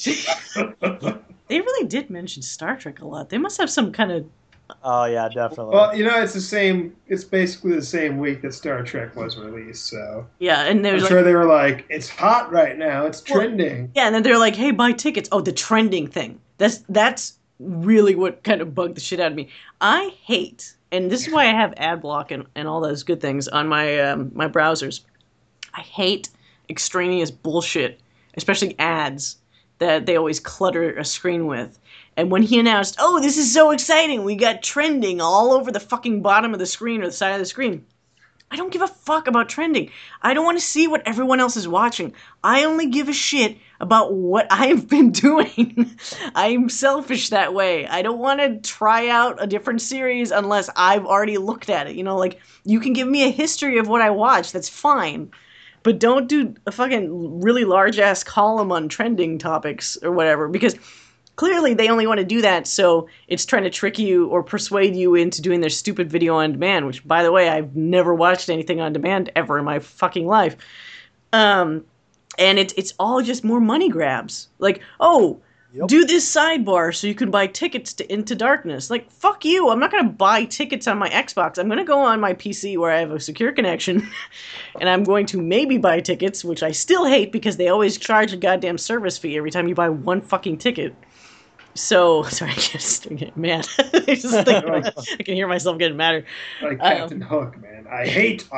Speaker 3: They really did mention Star Trek a lot. They must have some kind of...
Speaker 2: Oh, yeah, definitely.
Speaker 4: Well, it's basically the same week that Star Trek was released, so...
Speaker 3: Yeah, and
Speaker 4: I'm sure they were like, it's hot right now, it's trending.
Speaker 3: Yeah, and then they're like, hey, buy tickets. Oh, the trending thing. That's really what kind of bugged the shit out of me. I hate, and this is why I have ad block and all those good things on my my browsers. I hate extraneous bullshit, especially ads, that they always clutter a screen with. And when he announced, oh, this is so exciting, we got trending all over the fucking bottom of the screen or the side of the screen. I don't give a fuck about trending. I don't want to see what everyone else is watching. I only give a shit about what I've been doing. I'm selfish that way. I don't want to try out a different series unless I've already looked at it. Like, you can give me a history of what I watched. That's fine. But don't do a fucking really large-ass column on trending topics or whatever, because clearly they only want to do that so it's trying to trick you or persuade you into doing their stupid video on demand, which, by the way, I've never watched anything on demand ever in my fucking life. And it's all just more money grabs. Like,
Speaker 2: Yep.
Speaker 3: do this sidebar so you can buy tickets to Into Darkness. Like, fuck you. I'm not going to buy tickets on my Xbox. I'm going to go on my PC where I have a secure connection, and I'm going to maybe buy tickets, which I still hate because they always charge a goddamn service fee every time you buy one fucking ticket. So, sorry, I just get mad. I can hear myself getting madder.
Speaker 4: Like Captain Hook, man. I hate.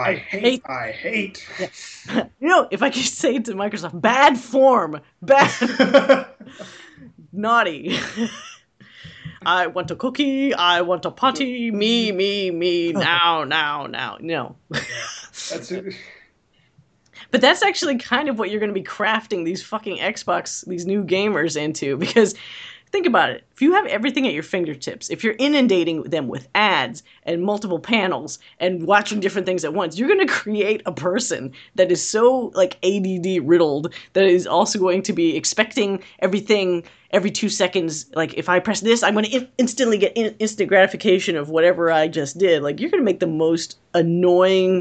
Speaker 3: If I could say it to Microsoft, bad form. Naughty. I want a cookie. I want a potty. Me. Now. No.
Speaker 4: That's it.
Speaker 3: But that's actually kind of what you're going to be crafting these fucking Xbox, these new gamers into, because think about it. If you have everything at your fingertips, if you're inundating them with ads and multiple panels and watching different things at once, you're going to create a person that is so like ADD riddled that is also going to be expecting everything every 2 seconds. Like, if I press this, I'm going to instantly get instant gratification of whatever I just did. Like, you're going to make the most annoying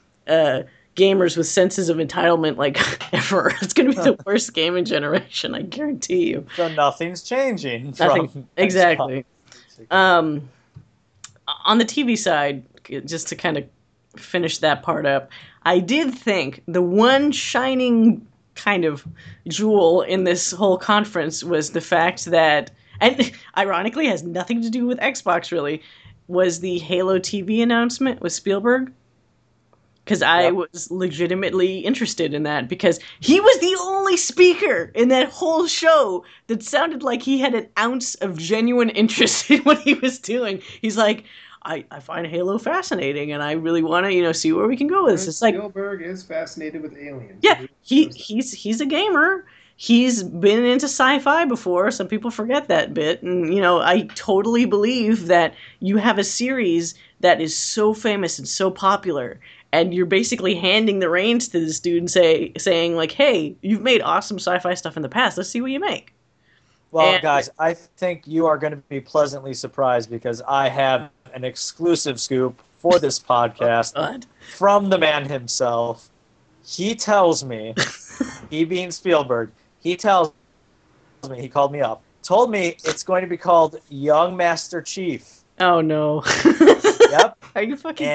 Speaker 3: gamers with senses of entitlement like ever. It's going to be the worst gaming generation, I guarantee you.
Speaker 2: So nothing's changing.
Speaker 3: Exactly. On the TV side, just to kind of finish that part up, I did think the one shining kind of jewel in this whole conference was the fact that, and ironically has nothing to do with Xbox really, was the Halo TV announcement with Spielberg. Because I was legitimately interested in that, because he was the only speaker in that whole show that sounded like he had an ounce of genuine interest in what he was doing. He's like, I find Halo fascinating, and I really want to, see where we can go with this. It's like
Speaker 4: Spielberg is fascinated with aliens.
Speaker 3: Yeah, he's a gamer. He's been into sci-fi before. Some people forget that bit. And, I totally believe that you have a series that is so famous and so popular, and you're basically handing the reins to this dude and saying like, hey, you've made awesome sci-fi stuff in the past. Let's see what you make.
Speaker 2: Well, guys, I think you are going to be pleasantly surprised, because I have an exclusive scoop for this podcast from the man himself. He tells me, he being Spielberg, he tells me, he called me up, told me it's going to be called Young Master Chief.
Speaker 3: Oh, no.
Speaker 2: Yep.
Speaker 3: Are you fucking...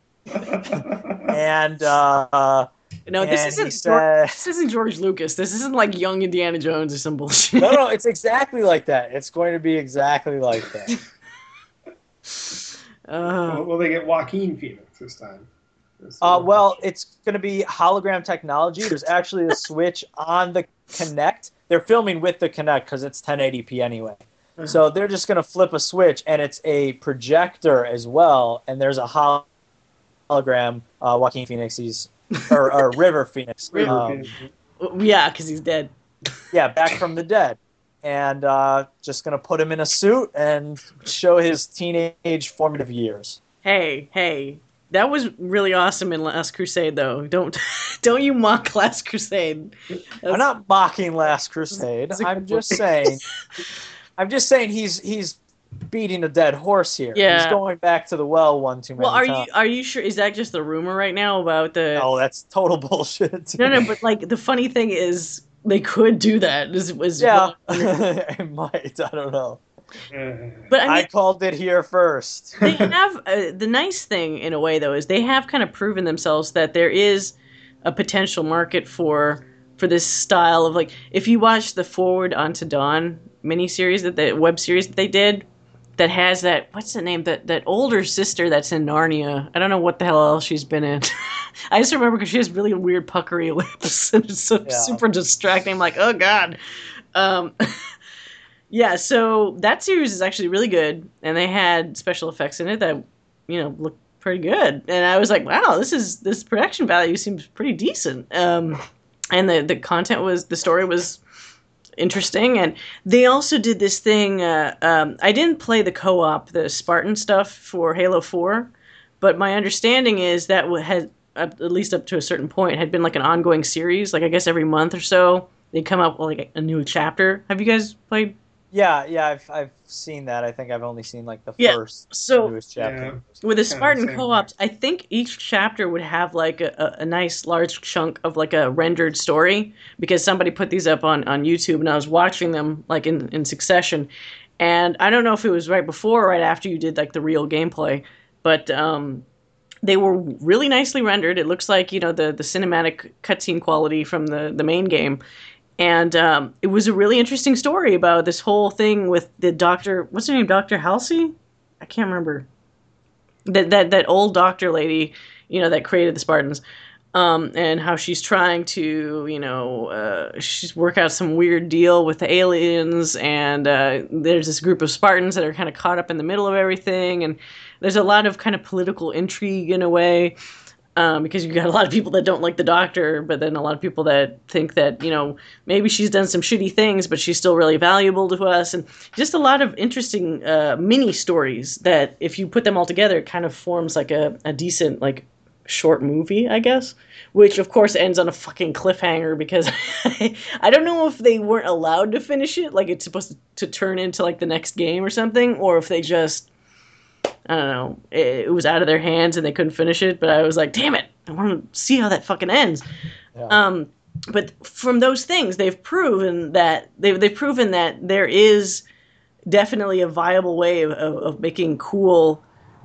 Speaker 3: No, this isn't George Lucas. This isn't like young Indiana Jones or some bullshit.
Speaker 2: No, it's exactly like that. It's going to be exactly like that.
Speaker 4: Will they get Joaquin Phoenix this time?
Speaker 2: Well, it's going to be hologram technology. There's actually a switch on the Kinect. They're filming with the Kinect because it's 1080p anyway. So they're just going to flip a switch, and it's a projector as well, and there's a hologram Joaquin Phoenix, or River Phoenix.
Speaker 3: Yeah, because he's dead.
Speaker 2: Yeah, back from the dead. And just going to put him in a suit and show his teenage formative years.
Speaker 3: Hey, that was really awesome in Last Crusade, though. Don't you mock Last Crusade.
Speaker 2: I'm not mocking Last Crusade. I'm just saying he's beating a dead horse here.
Speaker 3: Yeah.
Speaker 2: He's going back to the well one too many times.
Speaker 3: Are you sure? Is that just the rumor right now about the...
Speaker 2: No, that's total bullshit.
Speaker 3: No, but like the funny thing is they could do that.
Speaker 2: It might. I don't know.
Speaker 3: But
Speaker 2: I called it here first.
Speaker 3: They have the nice thing in a way though is they have kind of proven themselves that there is a potential market for this style of, like, if you watch the Forward Unto Dawn miniseries, the web series that they did, that has that, what's the name, that older sister that's in Narnia. I don't know what the hell else she's been in. I just remember because she has really weird puckery lips and it's super distracting. I'm like, oh god. Yeah, so that series is actually really good, and they had special effects in it that looked pretty good. And I was like, wow, this production value seems pretty decent. And the story was interesting, and they also did this thing. I didn't play the co-op, the Spartan stuff for Halo 4, but my understanding is that had, at least up to a certain point, had been like an ongoing series. Like I guess every month or so they come up with like a new chapter. Have you guys played
Speaker 2: Yeah, I've seen that. I think I've only seen like the
Speaker 3: Yeah.
Speaker 2: first
Speaker 3: So
Speaker 2: newest chapter.
Speaker 3: with the
Speaker 4: Kinda
Speaker 3: Spartan
Speaker 4: same
Speaker 3: co-ops, I think each chapter would have like a nice large chunk of like a rendered story, because somebody put these up on YouTube and I was watching them like in succession. And I don't know if it was right before or right after you did like the real gameplay, but they were really nicely rendered. It looks like, the cinematic cutscene quality from the main game. And it was a really interesting story about this whole thing with the doctor. What's her name? Dr. Halsey? I can't remember. That old doctor lady, that created the Spartans, and how she's trying to, she's work out some weird deal with the aliens, and there's this group of Spartans that are kind of caught up in the middle of everything, and there's a lot of kind of political intrigue in a way. Because you got a lot of people that don't like the doctor, but then a lot of people that think that, maybe she's done some shitty things, but she's still really valuable to us. And just a lot of interesting mini stories that if you put them all together, it kind of forms like a decent, like, short movie, I guess. Which, of course, ends on a fucking cliffhanger because I don't know if they weren't allowed to finish it, like it's supposed to turn into, like, the next game or something, or if they just... I don't know. It was out of their hands and they couldn't finish it. But I was like, damn it! I want to see how that fucking ends. Yeah. But from those things, they've proven that there is definitely a viable way of making cool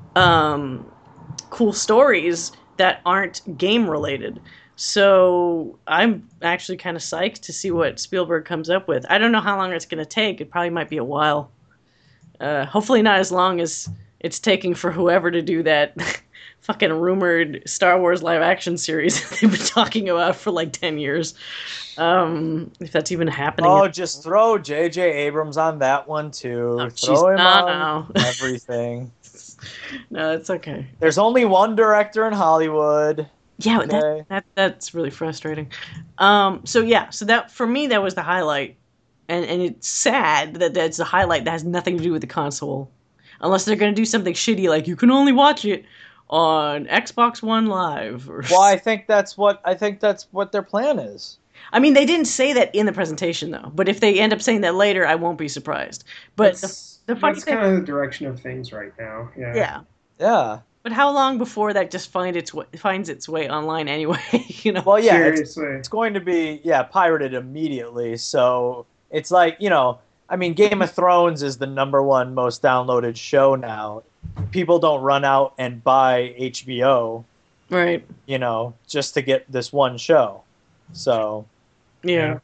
Speaker 3: stories that aren't game related. So I'm actually kind of psyched to see what Spielberg comes up with. I don't know how long it's going to take. It probably might be a while. Hopefully not as long as it's taking for whoever to do that fucking rumored Star Wars live action series they've been talking about for like 10 years. If that's even happening.
Speaker 2: Oh, just throw J.J. Abrams on that one too.
Speaker 3: Oh,
Speaker 2: throw him on everything.
Speaker 3: No, it's okay.
Speaker 2: There's only one director in Hollywood.
Speaker 3: Yeah, okay. That's really frustrating. So that for me that was the highlight. And it's sad that that's the highlight that has nothing to do with the console. Unless they're going to do something shitty like you can only watch it on Xbox One Live.
Speaker 2: Well, I think that's what their plan is.
Speaker 3: I mean, they didn't say that in the presentation though. But if they end up saying that later, I won't be surprised. But the funny thing,
Speaker 4: kind of the direction of things right now. Yeah.
Speaker 2: Yeah.
Speaker 3: But how long before that just finds its way online anyway?
Speaker 2: Well, yeah,
Speaker 4: seriously,
Speaker 2: it's going to be pirated immediately. So it's like I mean, Game of Thrones is the #1 most downloaded show now. People don't run out and buy HBO,
Speaker 3: right?
Speaker 2: Just to get this one show. So,
Speaker 3: yeah.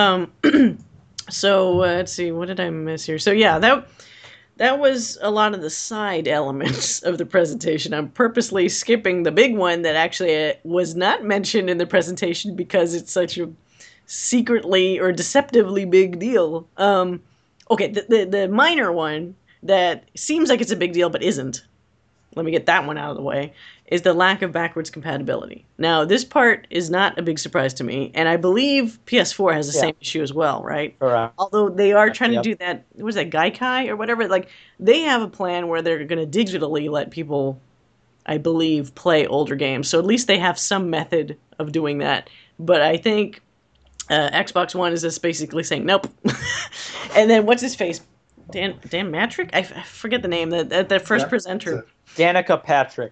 Speaker 3: So let's see, what did I miss here? So that was a lot of the side elements of the presentation. I'm purposely skipping the big one that actually was not mentioned in the presentation because it's such a secretly or deceptively big deal. Okay, the minor one that seems like it's a big deal but isn't, let me get that one out of the way, is the lack of backwards compatibility. Now, this part is not a big surprise to me, and I believe PS4 has the same issue as well, right?
Speaker 2: Correct.
Speaker 3: Although they are trying to do that, was that Gaikai or whatever? Like, they have a plan where they're going to digitally let people, I believe, play older games. So at least they have some method of doing that. But I think Xbox One is just basically saying nope. And then what's his face? Dan Matrick? I forget the name. The first presenter.
Speaker 2: Danica Patrick.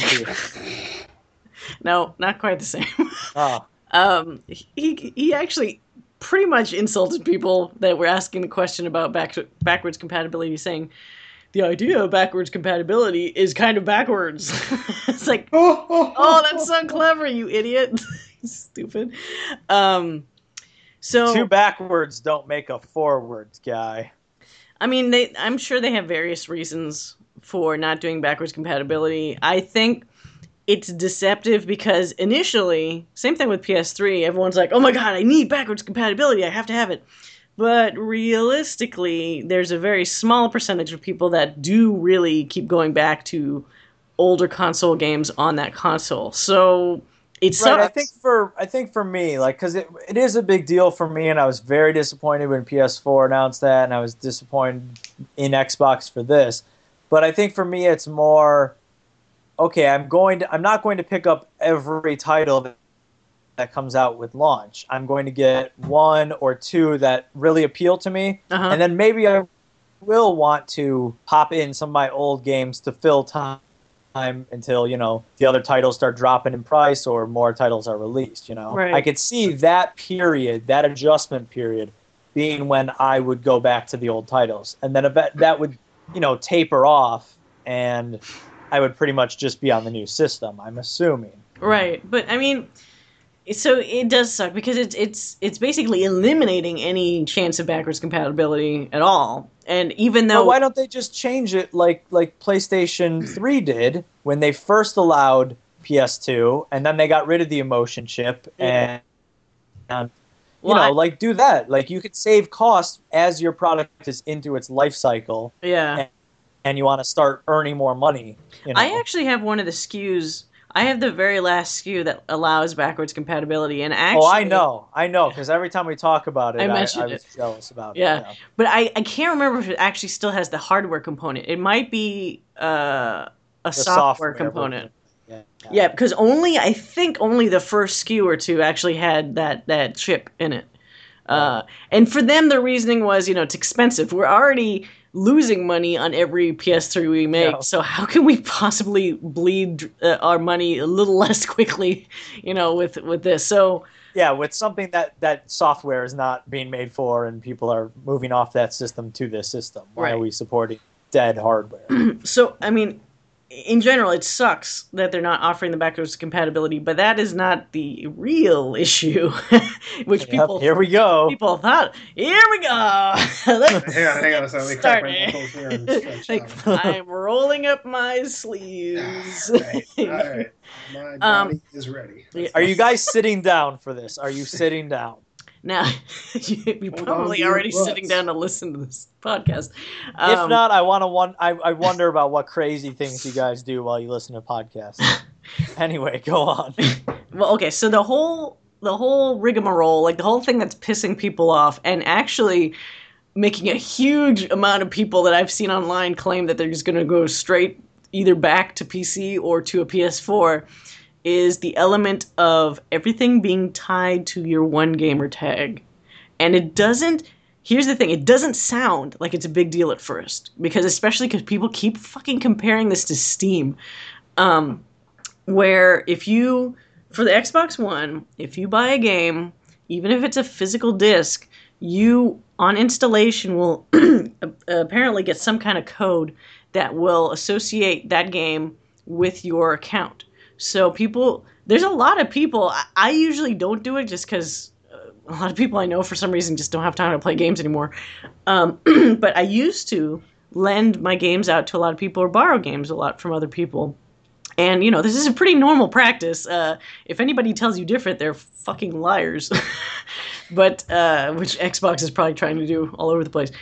Speaker 3: No, not quite the same.
Speaker 2: Oh.
Speaker 3: He actually pretty much insulted people that were asking the question about backwards compatibility, saying the idea of backwards compatibility is kind of backwards. It's like, oh, that's so clever, you idiot. Stupid. So
Speaker 2: two backwards don't make a forwards, guy.
Speaker 3: I mean, I'm sure they have various reasons for not doing backwards compatibility. I think it's deceptive because initially, same thing with PS3, everyone's like, oh my god, I need backwards compatibility, I have to have it. But realistically, there's a very small percentage of people that do really keep going back to older console games on that console. So it sucks.
Speaker 2: Right, I think for me, like, because it is a big deal for me, and I was very disappointed when PS4 announced that, and I was disappointed in Xbox for this. But I think for me, it's more, okay, I'm not going to pick up every title that comes out with launch. I'm going to get 1 or 2 that really appeal to me, and then maybe I will want to pop in some of my old games to fill time until, the other titles start dropping in price or more titles are released,
Speaker 3: Right.
Speaker 2: I could see that period, that adjustment period, being when I would go back to the old titles. And then that would, taper off, and I would pretty much just be on the new system, I'm assuming.
Speaker 3: Right. But, I mean, so it does suck because it's basically eliminating any chance of backwards compatibility at all. And even though...
Speaker 2: But why don't they just change it like PlayStation 3 did when they first allowed PS2, and then they got rid of the emotion chip, and do that. Like, you could save costs as your product is into its life cycle.
Speaker 3: Yeah.
Speaker 2: And you want to start earning more money.
Speaker 3: I actually have one of the SKUs. I have the very last SKU that allows backwards compatibility, and actually...
Speaker 2: Oh, I know, because every time we talk about it, I was jealous about it.
Speaker 3: Yeah, but I can't remember if it actually still has the hardware component. It might be a software component. Yeah, because I think only the first SKU or two actually had that chip in it. And for them, the reasoning was, it's expensive. We're already losing money on every PS3 we make, so how can we possibly bleed our money a little less quickly, with this? So
Speaker 2: yeah, with something that software is not being made for, and people are moving off that system to this system. Why are we supporting dead hardware?
Speaker 3: So, I mean, in general, it sucks that they're not offering the backwards compatibility, but that is not the real issue, which people...
Speaker 2: Here we go.
Speaker 3: People thought, here we go.
Speaker 4: Hang on a second. Let me crack my knuckles here and stretch out.
Speaker 3: I'm rolling up my sleeves.
Speaker 4: All right. My body is ready.
Speaker 2: Are you guys sitting down for this? Are you sitting down?
Speaker 3: Now, you're probably already sitting down to listen to this podcast.
Speaker 2: If not, I wonder about what crazy things you guys do while you listen to podcasts. Anyway, go on.
Speaker 3: Well, okay, so the whole rigmarole, like the whole thing that's pissing people off, and actually making a huge amount of people that I've seen online claim that they're just going to go straight either back to PC or to a PS4, is the element of everything being tied to your one gamer tag. And here's the thing, it doesn't sound like it's a big deal at first, especially because people keep fucking comparing this to Steam, where for the Xbox One, if you buy a game, even if it's a physical disc, you, on installation, will apparently get some kind of code that will associate that game with your account. So there's a lot of people, I usually don't do it just because a lot of people I know for some reason just don't have time to play games anymore. But I used to lend my games out to a lot of people or borrow games a lot from other people. And, this is a pretty normal practice. If anybody tells you different, they're fucking liars. But, which Xbox is probably trying to do all over the place.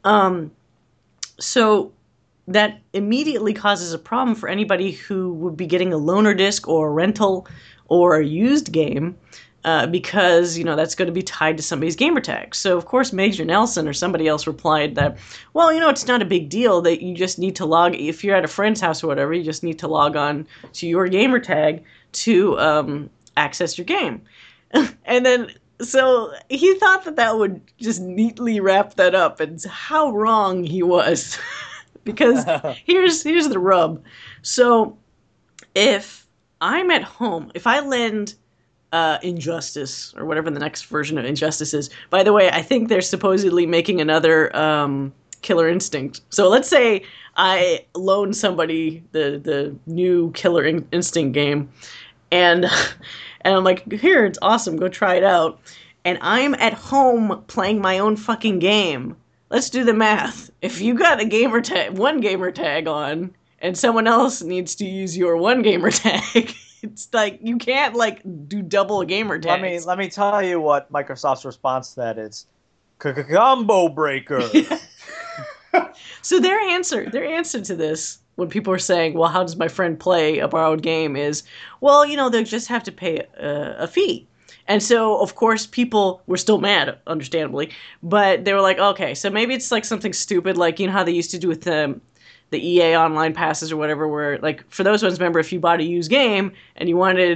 Speaker 3: So that immediately causes a problem for anybody who would be getting a loaner disc or a rental or a used game, because, that's going to be tied to somebody's gamer tag. So, of course, Major Nelson or somebody else replied that, well, it's not a big deal, that you just need to if you're at a friend's house or whatever, you just need to log on to your gamer tag to access your game. And then, so he thought that would just neatly wrap that up, and how wrong he was. Because here's the rub. So if I'm at home, if I lend Injustice, or whatever the next version of Injustice is. By the way, I think they're supposedly making another Killer Instinct. So let's say I loan somebody the new Killer Instinct game, and I'm like, here, it's awesome, go try it out. And I'm at home playing my own fucking game. Let's do the math. If you got one gamer tag on, and someone else needs to use your one gamer tag, it's like you can't do double gamer tags.
Speaker 2: Let me tell you what Microsoft's response to that is. Combo breaker.
Speaker 3: So their answer to this, when people are saying, well, how does my friend play a borrowed game, is, well, they'll just have to pay a fee. And so, of course, people were still mad, understandably, but they were like, okay, so maybe it's something stupid, how they used to do with the EA online passes or whatever, where, for those ones, remember, if you bought a used game and you wanted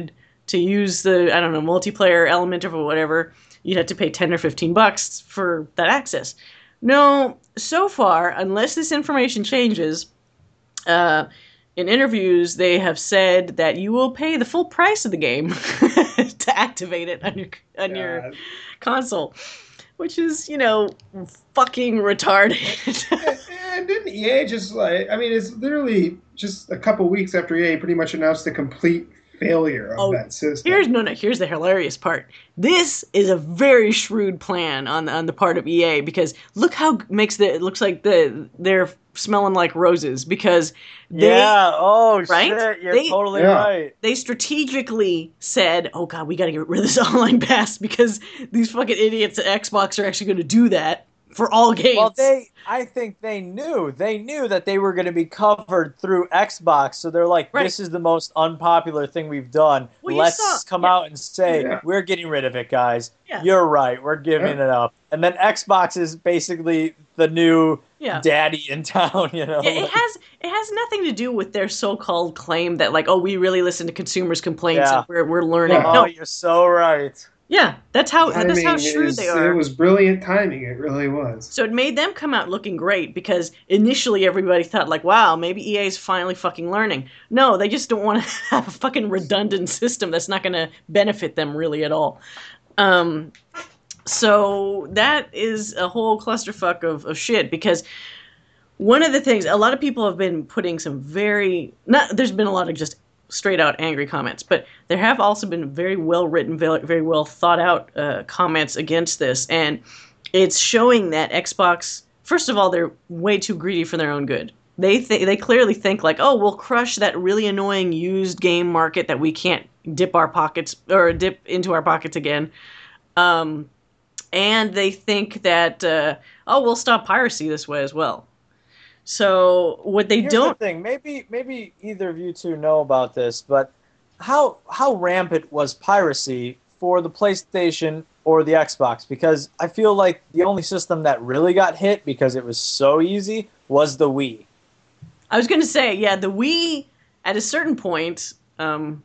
Speaker 3: to use the, I don't know, multiplayer element or whatever, you'd have to pay $10 or $15 for that access. No, so far, unless this information changes, in interviews, they have said that you will pay the full price of the game to activate it on your console, which is, fucking retarded.
Speaker 4: And didn't EA just it's literally just a couple weeks after EA pretty much announced the complete failure of that system.
Speaker 3: Here's the hilarious part. This is a very shrewd plan on the part of EA, because look how it looks like they're smelling like roses, because
Speaker 2: shit, you're totally right.
Speaker 3: They strategically said, oh god, we gotta get rid of this online pass because these fucking idiots at Xbox are actually gonna do that for all games.
Speaker 2: Well, I think they knew that they were going to be covered through Xbox, so they're like, this is the most unpopular thing we've done.
Speaker 3: Well,
Speaker 2: Let's come out and say, we're getting rid of it, guys.
Speaker 3: Yeah.
Speaker 2: You're right, we're giving it up. And then Xbox is basically the new daddy in town,
Speaker 3: Yeah, it has nothing to do with their so-called claim that, like, we really listen to consumers' complaints and we're learning.
Speaker 2: Yeah. No, you're so right.
Speaker 3: Yeah, that's how shrewd they are.
Speaker 4: It was brilliant timing. It really was.
Speaker 3: So it made them come out looking great, because initially everybody thought, like, wow, maybe EA's finally fucking learning. No, they just don't want to have a fucking redundant system that's not going to benefit them really at all. So that is a whole clusterfuck of shit, because one of the things, a lot of people have been putting some there's been a lot of just straight out angry comments, but there have also been very well written, very well thought out comments against this, and it's showing that Xbox, first of all, they're way too greedy for their own good. They clearly think like, we'll crush that really annoying used game market that we can't dip into our pockets again, and they think that we'll stop piracy this way as well. So what they
Speaker 2: Here's the thing. Maybe either of you two know about this, but how rampant was piracy for the PlayStation or the Xbox? Because I feel like the only system that really got hit because it was so easy was the Wii.
Speaker 3: I was going to say, the Wii at a certain point. I'm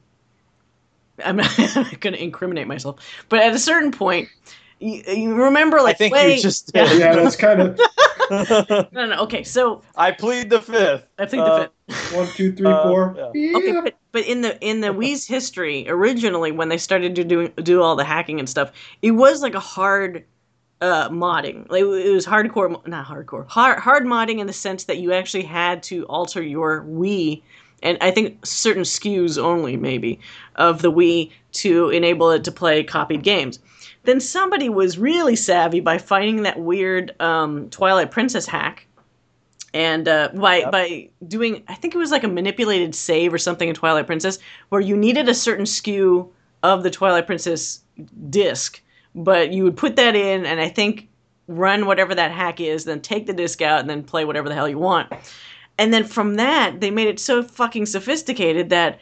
Speaker 3: not going to incriminate myself, but at a certain point, you remember, like,
Speaker 2: I think you just did.
Speaker 4: Yeah, that's kind of.
Speaker 3: No. Okay, so
Speaker 2: I plead the fifth.
Speaker 4: 1, 2, 3, 4.
Speaker 3: Yeah. Okay, but in the Wii's history, originally when they started to do all the hacking and stuff, it was like a hard modding. Like, it was hard modding in the sense that you actually had to alter your Wii, and I think certain SKUs only maybe of the Wii to enable it to play copied games. Then somebody was really savvy by finding that weird Twilight Princess hack, and by doing, I think it was like a manipulated save or something in Twilight Princess, where you needed a certain SKU of the Twilight Princess disc, but you would put that in, and I think run whatever that hack is, then take the disc out, and then play whatever the hell you want. And then from that, they made it so fucking sophisticated that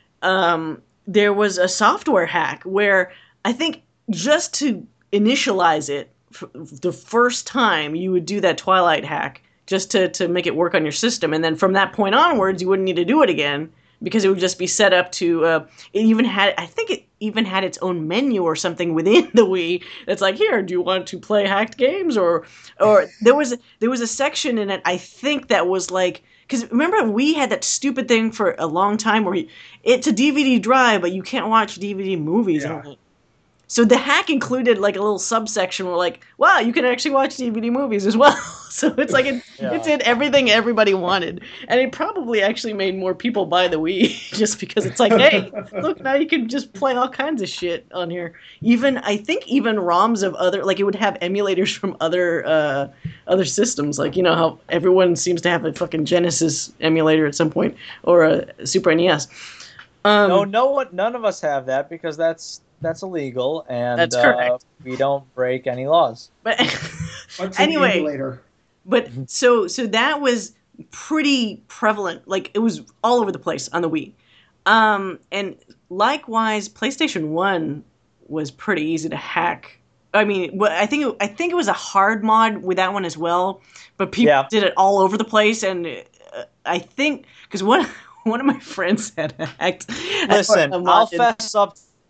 Speaker 3: there was a software hack where I think just to initialize it the first time, you would do that Twilight hack just to make it work on your system. And then from that point onwards, you wouldn't need to do it again, because it would just be set up to, it even had its own menu or something within the Wii that's like, here, do you want to play hacked games? Or there was a section in it, I think, that was like, because remember, Wii had that stupid thing for a long time where it's a DVD drive, but you can't watch DVD movies on it. So the hack included like a little subsection where, like, wow, you can actually watch DVD movies as well. So it's like it did everything everybody wanted, and it probably actually made more people buy the Wii just because it's like, hey, look, now you can just play all kinds of shit on here. I think even ROMs of other, like, it would have emulators from other systems, like, you know how everyone seems to have a fucking Genesis emulator at some point, or a Super NES.
Speaker 2: None of us have that, because that's illegal, and
Speaker 3: that's correct.
Speaker 2: We don't break any laws.
Speaker 3: But anyway, but so that was pretty prevalent. Like, it was all over the place on the Wii. And likewise, PlayStation 1 was pretty easy to hack. I mean, I think it was a hard mod with that one as well, but people did it all over the place, and I think because one of my friends had hacked.
Speaker 2: Listen, I'll fess up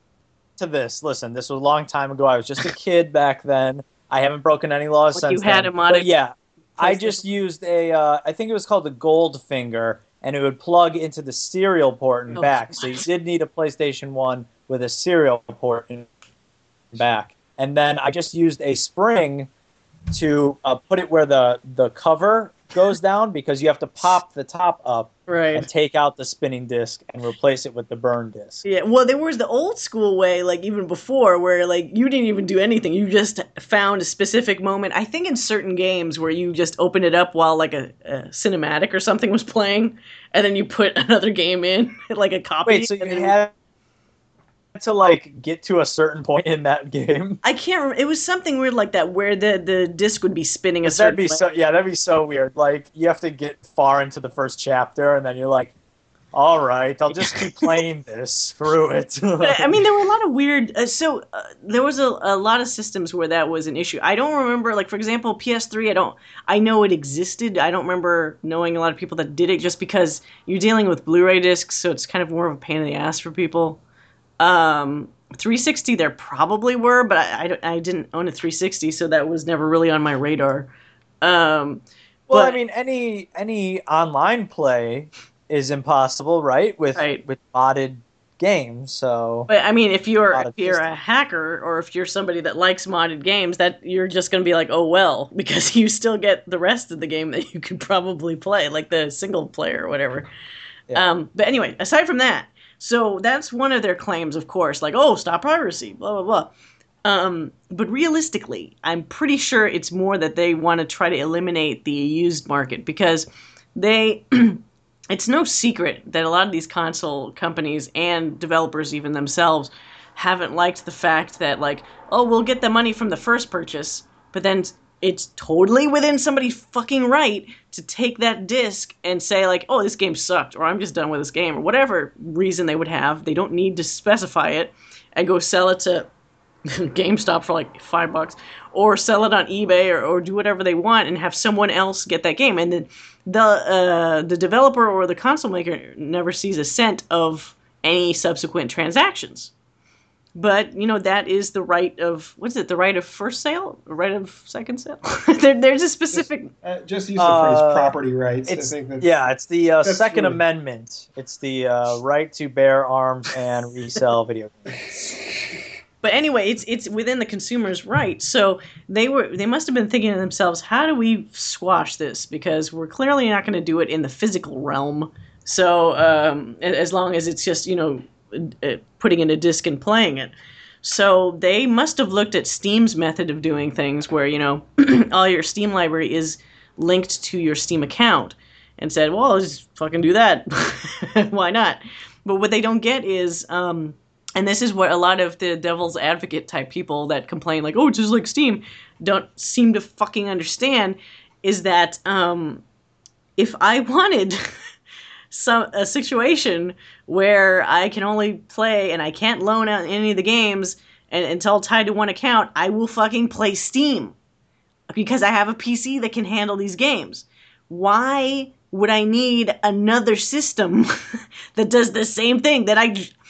Speaker 2: to this. Listen, this was a long time ago. I was just a kid back then. I haven't broken any laws
Speaker 3: Like
Speaker 2: since
Speaker 3: you had
Speaker 2: then.
Speaker 3: a modded
Speaker 2: But yeah, I
Speaker 3: PlayStation?
Speaker 2: just used I think it was called the Goldfinger, and it would plug into the serial port and
Speaker 3: Oh,
Speaker 2: back. So you
Speaker 3: what?
Speaker 2: did need a PlayStation 1 with a serial port and back. And then I just used a spring to put it where the cover goes down, because you have to pop the top up
Speaker 3: Right.
Speaker 2: and take out the spinning disc and replace it with the burn disc.
Speaker 3: Yeah, well, there was the old school way, like even before, where like you didn't even do anything. You just found a specific moment. I think in certain games where you just open it up while like a cinematic or something was playing, and then you put another game in, like a copy.
Speaker 2: Wait, so you had to like get to a certain point in that game?
Speaker 3: I can't remember. It was something weird like that, where the disc would be spinning a certain
Speaker 2: That'd be
Speaker 3: way.
Speaker 2: so that'd be so weird. Like you have to get far into the first chapter, and then you're like, all right, I'll just keep playing this. Screw it.
Speaker 3: But, I mean, there were a lot of weird. There was a lot of systems where that was an issue. I don't remember, like for example, PS3. I know it existed. I don't remember knowing a lot of people that did it, just because you're dealing with Blu-ray discs, so it's kind of more of a pain in the ass for people. 360, there probably were, but I didn't own a 360, so that was never really on my radar.
Speaker 2: Well,
Speaker 3: But-
Speaker 2: I mean, any online play is impossible, right? With modded games, so
Speaker 3: But I mean, if you're
Speaker 2: lot of
Speaker 3: a hacker, or if you're somebody that likes modded games, that you're just going to be like, oh well, because you still get the rest of the game that you could probably play, like the single player or whatever.
Speaker 2: Yeah.
Speaker 3: But anyway, aside from that, so that's one of their claims, of course, like, oh, stop piracy, blah blah blah. But realistically, I'm pretty sure it's more that they want to try to eliminate the used market, because they. It's no secret that a lot of these console companies and developers even themselves haven't liked the fact that, like, oh, we'll get the money from the first purchase, but then it's totally within somebody's fucking right to take that disc and say, like, oh, this game sucked, or I'm just done with this game, or whatever reason they would have. They don't need to specify it, and go sell it to GameStop for like $5, or sell it on eBay, or do whatever they want, and have someone else get that game. And then the developer or the console maker never sees a cent of any subsequent transactions. But that is the right of, what is it? The right of first sale, the right of second sale. There's a specific.
Speaker 4: Just use the phrase property rights.
Speaker 2: it's
Speaker 4: I think that's,
Speaker 2: it's the
Speaker 4: that's
Speaker 2: Second
Speaker 4: really-
Speaker 2: Amendment. It's the right to bear arms and resell video games.
Speaker 3: But anyway, it's within the consumer's right. So they must have been thinking to themselves, how do we squash this? Because we're clearly not going to do it in the physical realm. So as long as it's just putting in a disc and playing it. So they must have looked at Steam's method of doing things, where all your Steam library is linked to your Steam account, and said, well, let's just fucking do that. Why not? But what they don't get is. And this is what a lot of the devil's advocate type people that complain, like, oh, it's just like Steam, don't seem to fucking understand, is that if I wanted a situation where I can only play and I can't loan out any of the games and it's all tied to one account, I will fucking play Steam, because I have a PC that can handle these games. Why would I need another system that does the same thing that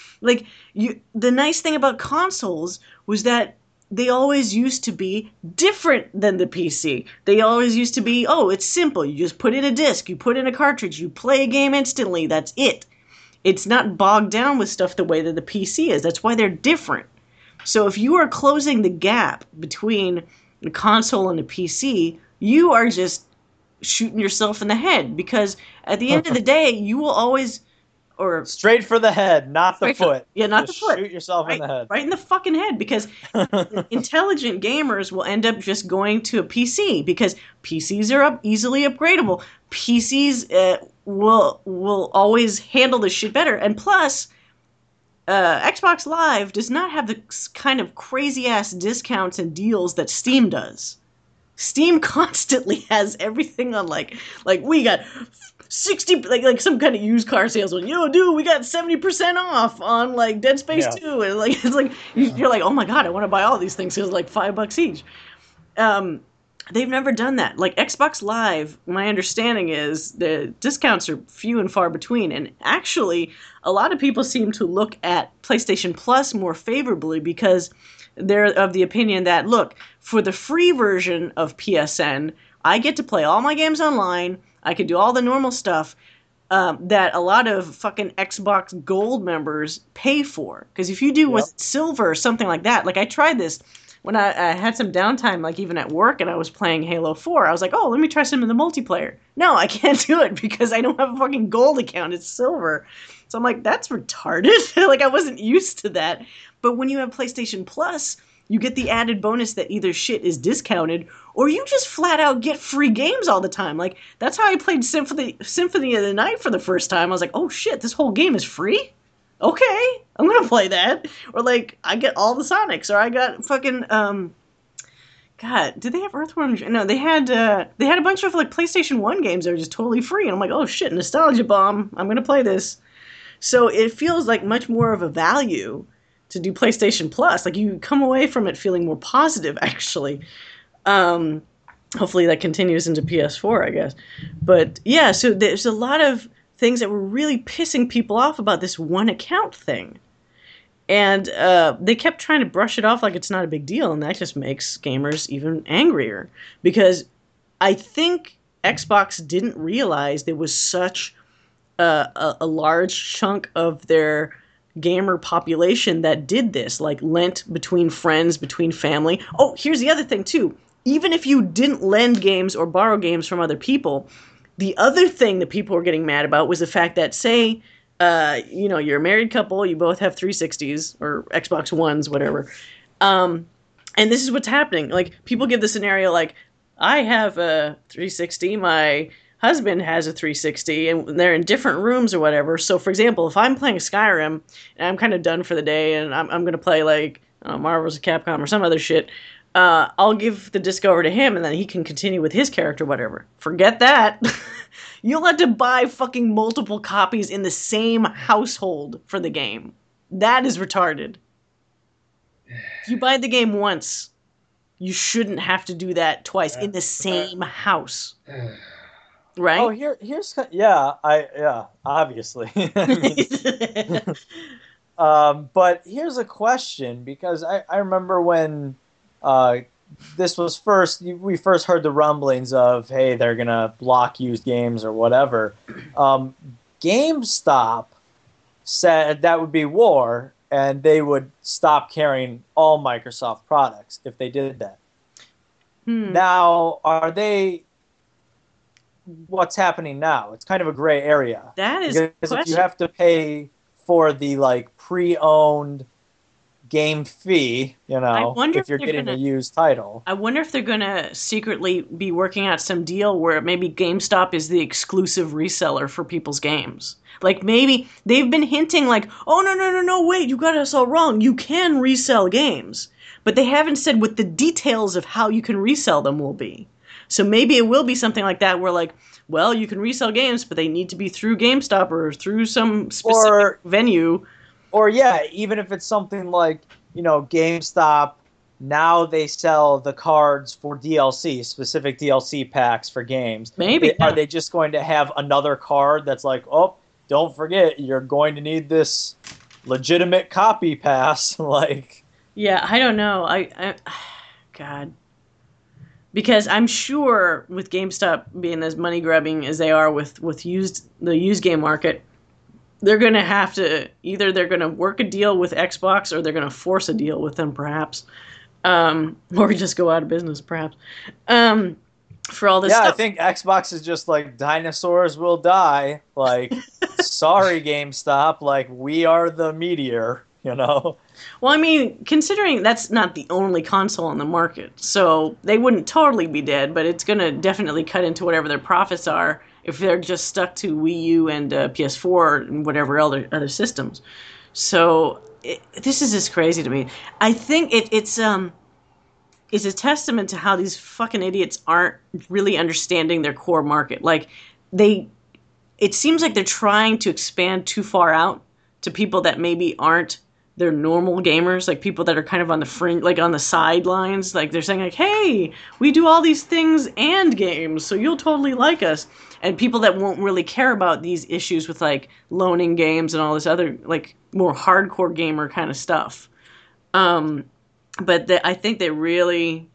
Speaker 3: the nice thing about consoles was that they always used to be different than the PC. They always used to be, oh, it's simple. You just put in a disc, you put in a cartridge, you play a game instantly, that's it. It's not bogged down with stuff the way that the PC is. That's why they're different. So if you are closing the gap between the console and the PC, you are just shooting yourself in the head, because at the end of the day, you will always... Or
Speaker 2: Straight for the head, not the foot.
Speaker 3: Not
Speaker 2: Just
Speaker 3: the foot.
Speaker 2: Shoot yourself in the head.
Speaker 3: Right in the fucking head, because intelligent gamers will end up just going to a PC, because PCs are easily upgradable. PCs will always handle this shit better. And plus, Xbox Live does not have the kind of crazy-ass discounts and deals that Steam does. Steam constantly has everything on like we got 60, like some kind of used car salesman. Yo, dude, we got 70% off on like Dead Space 2, and like it's like you're like, oh my god, I want to buy all these things because like $5 each. they've never done that. Like Xbox Live, my understanding is the discounts are few and far between. And actually, a lot of people seem to look at PlayStation Plus more favorably because they're of the opinion that, look, for the free version of PSN, I get to play all my games online. I can do all the normal stuff that a lot of fucking Xbox Gold members pay for. Because if you do with Silver or something like that, like I tried this when I had some downtime, like even at work, and I was playing Halo 4, I was like, oh, let me try some of the multiplayer. No, I can't do it because I don't have a fucking gold account. It's silver. So I'm like, that's retarded. Like, I wasn't used to that. But when you have PlayStation Plus, you get the added bonus that either shit is discounted or you just flat out get free games all the time. Like, that's how I played Symphony of the Night for the first time. I was like, oh shit, this whole game is free? Okay, I'm gonna play that. Or like, I get all the Sonics, or I got fucking God, did they have Earthworm? No, they had a bunch of like PlayStation 1 games that were just totally free, and I'm like, oh shit, nostalgia bomb. I'm gonna play this. So it feels like much more of a value to do PlayStation Plus. Like, you come away from it feeling more positive, actually. Hopefully that continues into PS4, I guess. But yeah, so there's a lot of things that were really pissing people off about this one account thing. And they kept trying to brush it off like it's not a big deal, and that just makes gamers even angrier. Because I think Xbox didn't realize there was such a large chunk of their gamer population that did this, like lent between friends, between family. Oh, here's the other thing, too. Even if you didn't lend games or borrow games from other people, the other thing that people were getting mad about was the fact that, say, you're a married couple, you both have 360s or Xbox Ones, whatever. And this is what's happening. Like, people give the scenario like, I have a 360, my husband has a 360, and they're in different rooms or whatever. So, for example, if I'm playing Skyrim and I'm kind of done for the day and I'm going to play like Marvel's Capcom or some other shit, I'll give the disc over to him and then he can continue with his character, whatever. Forget that. You'll have to buy fucking multiple copies in the same household for the game. That is retarded. If you buy the game once, you shouldn't have to do that twice in the same house. Right?
Speaker 2: Oh, here's obviously. But here's a question, because I remember when this was we first heard the rumblings of, hey, they're gonna block used games or whatever. GameStop said that would be war, and they would stop carrying all Microsoft products if they did that. Now, what's happening now? It's kind of a gray area.
Speaker 3: That is
Speaker 2: because if you have to pay for the like pre-owned game fee, if you're getting a used title.
Speaker 3: I wonder if they're going to secretly be working out some deal where maybe GameStop is the exclusive reseller for people's games. Like, maybe they've been hinting like, oh, no, wait, you got us all wrong. You can resell games. But they haven't said what the details of how you can resell them will be. So maybe it will be something like that where, like, well, you can resell games, but they need to be through GameStop or through some specific venue.
Speaker 2: Or, yeah, even if it's something like, GameStop, now they sell the cards for DLC, specific DLC packs for games.
Speaker 3: Maybe.
Speaker 2: Are they just going to have another card that's like, oh, don't forget, you're going to need this legitimate copy pass? Like,
Speaker 3: yeah, I don't know. God. Because I'm sure with GameStop being as money grabbing as they are with the used game market, they're going to have to, either they're going to work a deal with Xbox or they're going to force a deal with them, perhaps. Or just go out of business, perhaps. For all this stuff.
Speaker 2: Yeah, I think Xbox is just like, dinosaurs will die. Like, sorry, GameStop. Like, we are the meteor, Well,
Speaker 3: I mean, considering that's not the only console on the market, so they wouldn't totally be dead, but it's going to definitely cut into whatever their profits are if they're just stuck to Wii U and PS4 and whatever other systems. So this is just crazy to me. I think it's a testament to how these fucking idiots aren't really understanding their core market. Like, it seems like they're trying to expand too far out to people that maybe aren't they're normal gamers, like people that are kind of on the fringe, like on the sidelines. Like they're saying like, hey, we do all these things and games, so you'll totally like us. And people that won't really care about these issues with like loaning games and all this other like more hardcore gamer kind of stuff. But I think they really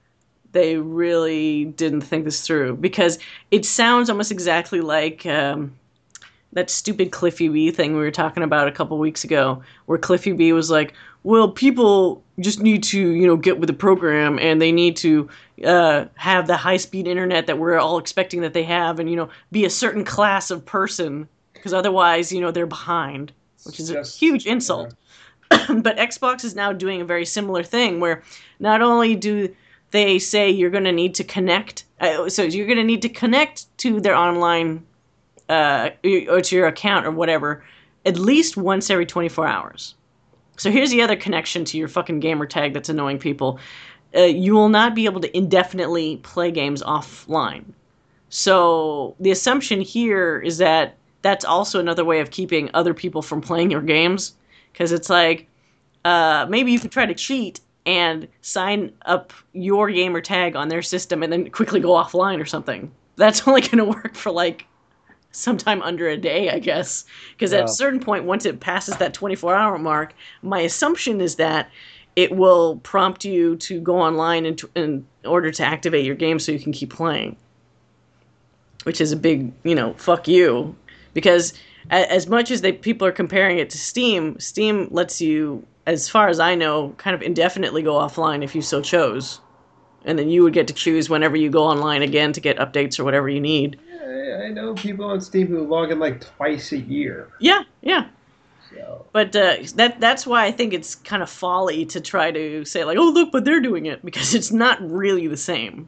Speaker 3: didn't think this through, because it sounds almost exactly like that stupid Cliffy B thing we were talking about a couple weeks ago, where Cliffy B was like, well, people just need to, get with the program, and they need to have the high-speed internet that we're all expecting that they have, and, be a certain class of person, because otherwise, they're behind, which is a huge insult. Yeah. But Xbox is now doing a very similar thing, where not only do they say you're going to need to connect, so you're going to need to connect to their online or to your account or whatever, at least once every 24 hours. So here's the other connection to your fucking gamer tag that's annoying people. You will not be able to indefinitely play games offline. So the assumption here is that that's also another way of keeping other people from playing your games. Because it's like, maybe you could try to cheat and sign up your gamer tag on their system and then quickly go offline or something. That's only going to work for like sometime under a day, I guess, because at a certain point, once it passes that 24-hour mark, my assumption is that it will prompt you to go online in order to activate your game so you can keep playing, which is a big, fuck you, because as much as people are comparing it to Steam lets you, as far as I know, kind of indefinitely go offline if you so chose, and then you would get to choose whenever you go online again to get updates or whatever you need.
Speaker 4: I know people on Steam who log in like twice a year.
Speaker 3: Yeah.
Speaker 4: So.
Speaker 3: But that's why I think it's kind of folly to try to say like, oh look, but they're doing it, because it's not really the same.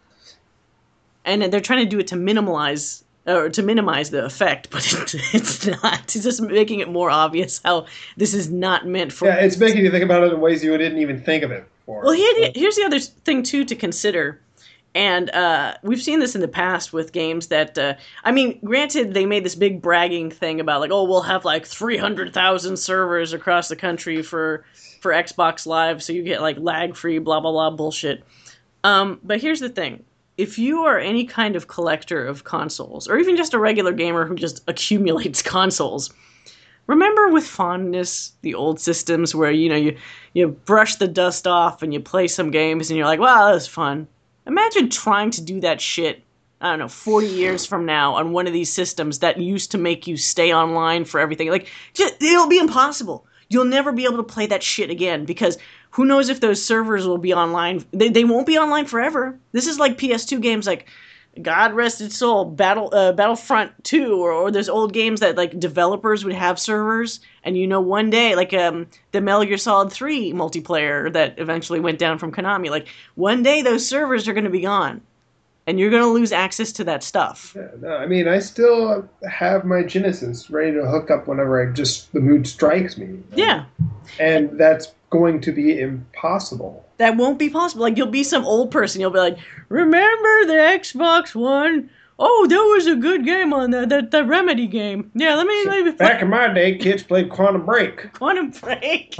Speaker 3: And they're trying to do it to minimize the effect, but it's not. It's just making it more obvious how this is not meant for.
Speaker 4: Yeah, it's making you think about it in ways you didn't even think of it before.
Speaker 3: Well, here's the other thing too to consider. And we've seen this in the past with games that, granted, they made this big bragging thing about like, oh, we'll have like 300,000 servers across the country for Xbox Live, so you get like lag-free, blah, blah, blah bullshit. But here's the thing. If you are any kind of collector of consoles, or even just a regular gamer who just accumulates consoles, remember with fondness the old systems where, you brush the dust off and you play some games and you're like, wow, that was fun. Imagine trying to do that shit, 40 years from now on one of these systems that used to make you stay online for everything. Like, it'll be impossible. You'll never be able to play that shit again, because who knows if those servers will be online. They won't be online forever. This is like PS2 games like God Rest Its Soul, Battlefront 2, or those old games that like developers would have servers, and one day, like the Metal Gear Solid 3 multiplayer that eventually went down from Konami, like one day those servers are going to be gone, and you're going to lose access to that stuff.
Speaker 4: Yeah, no, I still have my Genesis ready to hook up whenever the mood strikes me.
Speaker 3: Yeah.
Speaker 4: And that's going to be impossible.
Speaker 3: That won't be possible. Like, you'll be some old person. You'll be like, remember the Xbox One? Oh, that was a good game on the Remedy game. Yeah, let me
Speaker 4: back in my day, kids played Quantum Break.
Speaker 3: Quantum Break.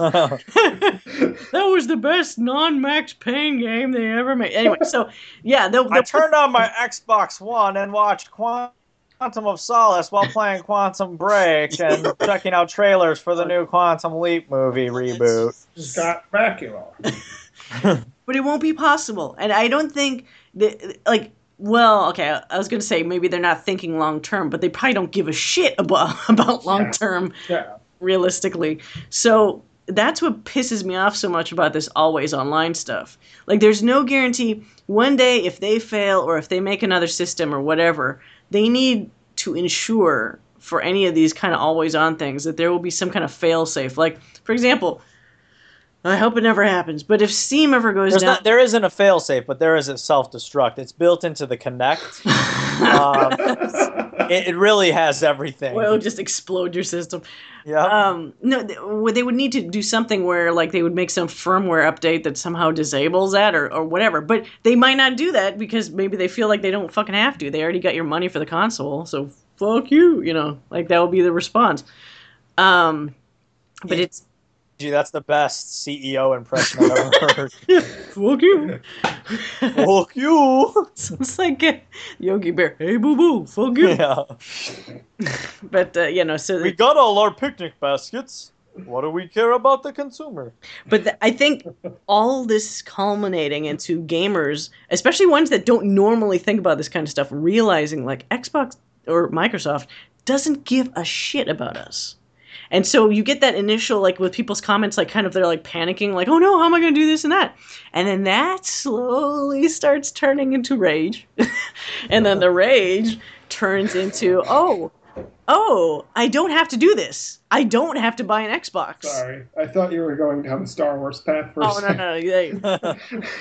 Speaker 3: That was the best non-Max Payne game they ever made. Anyway, so, yeah.
Speaker 2: I turned on my Xbox One and watched Quantum of Solace while playing Quantum Break and checking out trailers for the new Quantum Leap movie reboot.
Speaker 4: Scott Bakula.
Speaker 3: But it won't be possible. And I don't think that, like, well, okay, I was going to say maybe they're not thinking long-term, but they probably don't give a shit about long-term, realistically. So that's what pisses me off so much about this always online stuff. Like, there's no guarantee one day if they fail or if they make another system or whatever, they need to ensure for any of these kind of always on things that there will be some kind of fail-safe. Like, for example, I hope it never happens, but if Steam ever goes down...
Speaker 2: there isn't a fail-safe, but there is a self-destruct. It's built into the Kinect. It really has everything.
Speaker 3: Well, it'll just explode your system.
Speaker 2: Yeah.
Speaker 3: No, they would need to do something where, like, they would make some firmware update that somehow disables that or whatever. But they might not do that because maybe they feel like they don't fucking have to. They already got your money for the console, so fuck you, Like, that would be the response. But
Speaker 2: Gee, that's the best CEO impression I've ever heard.
Speaker 3: Fuck you.
Speaker 2: Fuck you.
Speaker 3: It's like Yogi Bear. Hey, boo boo. Fuck you.
Speaker 2: Yeah.
Speaker 3: But so
Speaker 2: We got all our picnic baskets. What do we care about the consumer?
Speaker 3: But I think all this is culminating into gamers, especially ones that don't normally think about this kind of stuff, realizing like Xbox or Microsoft doesn't give a shit about us. And so you get that initial, like, with people's comments, like, kind of, they're, like, panicking, like, oh, no, how am I going to do this and that? And then that slowly starts turning into rage. And then the rage turns into, oh, I don't have to do this. I don't have to buy an Xbox.
Speaker 4: Sorry, I thought you were going down the Star Wars path for a second.
Speaker 3: No.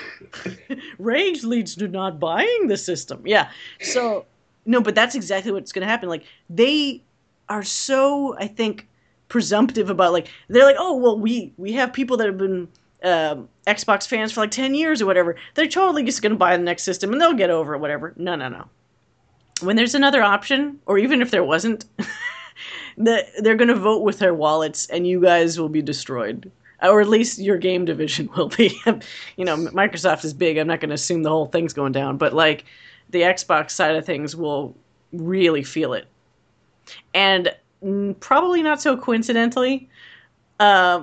Speaker 3: Rage leads to not buying the system. Yeah. So, no, but that's exactly what's going to happen. Like, they are so, I think, presumptive about, like, they're like, oh, well, we have people that have been Xbox fans for like 10 years or whatever. They're totally just going to buy the next system and they'll get over it, whatever. No. When there's another option, or even if there wasn't, they're going to vote with their wallets and you guys will be destroyed. Or at least your game division will be. Microsoft is big. I'm not going to assume the whole thing's going down. But, like, the Xbox side of things will really feel it. And probably not so coincidentally, there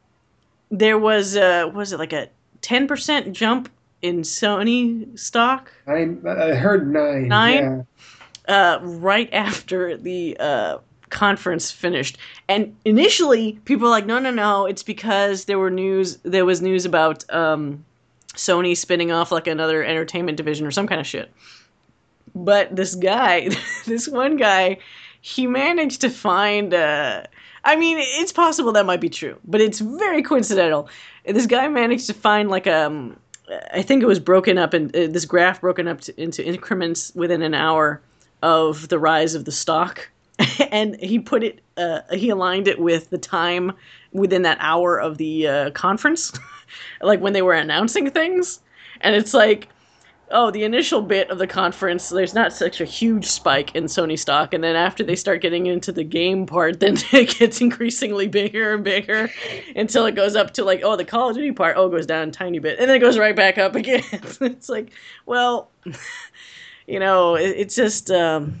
Speaker 3: was it like a 10% jump in Sony stock?
Speaker 4: I heard 9.
Speaker 3: 9?
Speaker 4: Yeah.
Speaker 3: Right after the conference finished. And initially, people were like, no, it's because there was news about Sony spinning off like another entertainment division or some kind of shit. But this one guy, he managed to find, it's possible that might be true, but it's very coincidental. This guy managed to find like I think it was broken up, and this graph broken up into increments within an hour of the rise of the stock. And he put it, he aligned it with the time within that hour of the conference, like when they were announcing things. And it's like, oh, the initial bit of the conference, there's not such a huge spike in Sony stock. And then after they start getting into the game part, then it gets increasingly bigger and bigger until it goes up to like, oh, the Call of Duty part, it goes down a tiny bit. And then it goes right back up again. It's like, well, it's just,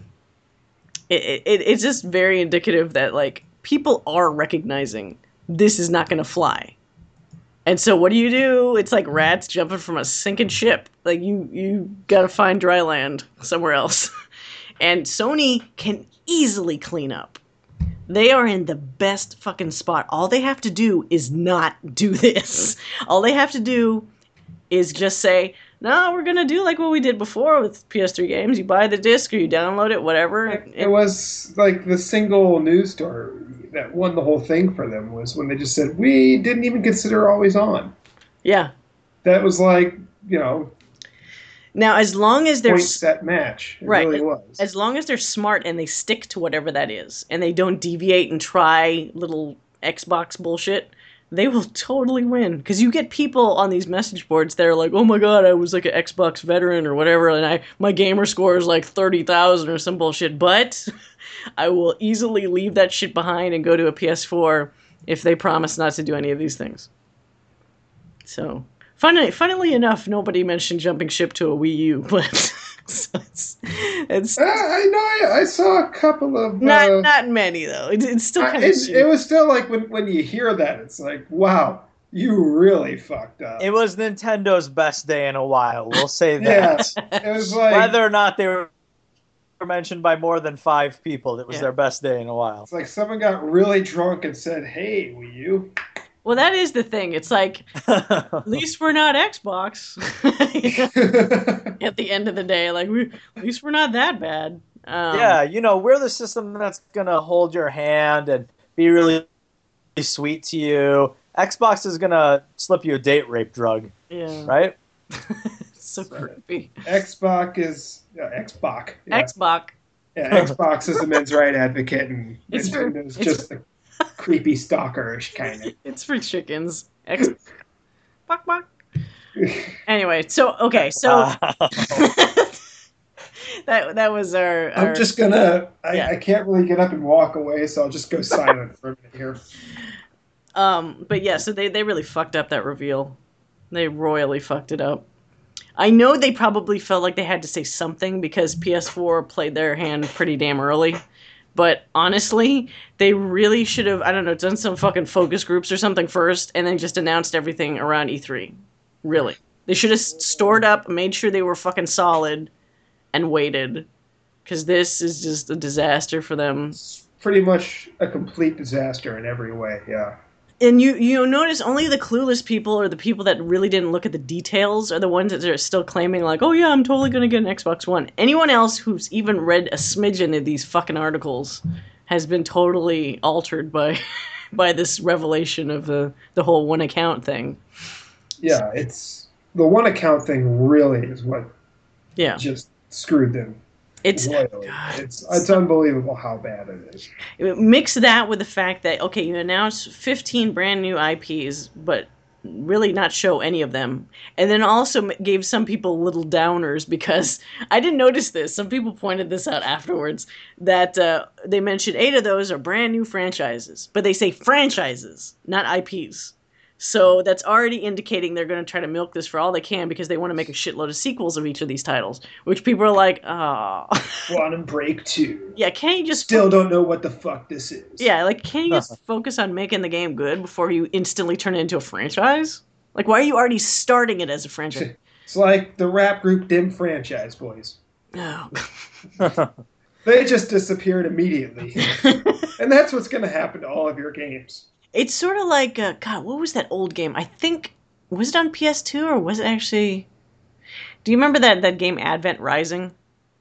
Speaker 3: it's just very indicative that like people are recognizing this is not going to fly. And so what do? It's like rats jumping from a sinking ship. Like you got to find dry land somewhere else. And Sony can easily clean up. They are in the best fucking spot. All they have to do is not do this. All they have to do is just say, no, we're going to do like what we did before with PS3 games. You buy the disc or you download it, whatever.
Speaker 4: It was like the single news story that won the whole thing for them was when they just said, we didn't even consider always on.
Speaker 3: Yeah.
Speaker 4: That was like,
Speaker 3: now, as long as they're
Speaker 4: point set match. It
Speaker 3: right,
Speaker 4: really was.
Speaker 3: As long as they're smart and they stick to whatever that is, and they don't deviate and try little Xbox bullshit, they will totally win. Because you get people on these message boards that are like, oh my god, I was like an Xbox veteran or whatever, and my gamer score is like 30,000 or some bullshit, but I will easily leave that shit behind and go to a PS4 if they promise not to do any of these things. So, funnily enough, nobody mentioned jumping ship to a Wii U, but
Speaker 4: I saw a couple of
Speaker 3: not many though. It's still kind of
Speaker 4: it was still like when you hear that, it's like, wow, you really fucked up.
Speaker 2: It was Nintendo's best day in a while. We'll say that.
Speaker 4: Yeah, it was like
Speaker 2: whether or not they were mentioned by more than 5 people, it was their best day in a while.
Speaker 4: It's like someone got really drunk and said, "Hey, Wii U."
Speaker 3: Well, that is the thing. It's like, at least we're not Xbox. At the end of the day, like, at least we're not that bad.
Speaker 2: We're the system that's going to hold your hand and be really sweet to you. Xbox is going to slip you a date rape drug. Yeah. Right?
Speaker 3: So creepy.
Speaker 4: Xbox is... Xbox. Yeah.
Speaker 3: Xbox.
Speaker 4: Yeah, Xbox is the men's right advocate, and Nintendo's just the creepy stalkerish kind of.
Speaker 3: It's for chickens. Bok. Anyway, so that was our
Speaker 4: I'm just gonna I can't really get up and walk away, so I'll just go silent for a minute here.
Speaker 3: But yeah, so they really fucked up that reveal. They royally fucked it up. I know they probably felt like they had to say something because PS4 played their hand pretty damn early. But honestly, they really should have, I don't know, done some fucking focus groups or something first and then just announced everything around E3. Really. They should have stored up, made sure they were fucking solid, and waited. Because this is just a disaster for them.
Speaker 4: Pretty much a complete disaster in every way, yeah.
Speaker 3: And you notice only the clueless people or the people that really didn't look at the details are the ones that are still claiming like, oh yeah, I'm totally going to get an Xbox One. Anyone else who's even read a smidgen of these fucking articles has been totally altered by by this revelation of the whole one account thing.
Speaker 4: Yeah, it's the one account thing really is what just screwed them.
Speaker 3: It's
Speaker 4: royally. It's unbelievable how bad it is.
Speaker 3: Mix that with the fact that, okay, you announced 15 brand new IPs, but really not show any of them. And then also gave some people little downers because I didn't notice this. Some people pointed this out afterwards that they mentioned 8 of those are brand new franchises, but they say franchises, not IPs. So that's already indicating they're going to try to milk this for all they can because they want to make a shitload of sequels of each of these titles, which people are like, oh.
Speaker 4: Quantum Break 2.
Speaker 3: Yeah, can't you just...
Speaker 4: Still don't know what the fuck this is.
Speaker 3: Yeah, like, can't you just focus on making the game good before you instantly turn it into a franchise? Like, why are you already starting it as a franchise?
Speaker 4: It's like the rap group Dim Franchise Boys.
Speaker 3: Oh.
Speaker 4: They just disappeared immediately. And that's what's going to happen to all of your games.
Speaker 3: It's sort of like, God, what was that old game? I think, was it on PS2 or was it actually... Do you remember that game Advent Rising?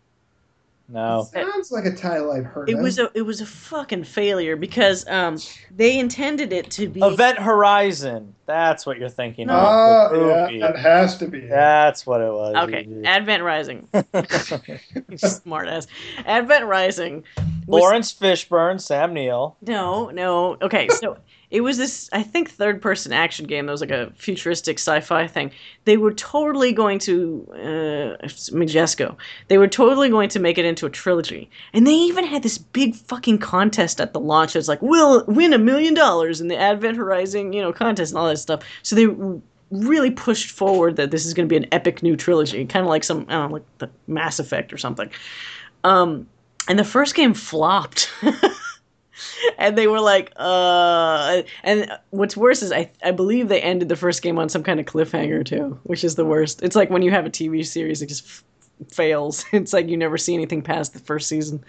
Speaker 2: No.
Speaker 4: Sounds like a title I've heard
Speaker 3: of. It was a fucking failure because they intended it to be...
Speaker 2: Event Horizon. That's what you're thinking of.
Speaker 4: Oh, yeah, that has to be.
Speaker 2: That's what it was.
Speaker 3: Okay, Advent Rising. You smart ass. Advent Rising.
Speaker 2: Lawrence Fishburne, Sam Neill.
Speaker 3: No. Okay, so it was this, I think, third-person action game that was like a futuristic sci-fi thing. They were totally going to, Majesco, they were totally going to make it into a trilogy. And they even had this big fucking contest at the launch. It's like, we'll win $1 million in the Advent Horizon, contest and all that stuff. So they really pushed forward that this is going to be an epic new trilogy, kind of like some, I don't know, like the Mass Effect or something. And the first game flopped. And they were like, and what's worse is I believe they ended the first game on some kind of cliffhanger too, which is the worst. It's like when you have a TV series that just fails. It's like you never see anything past the first season.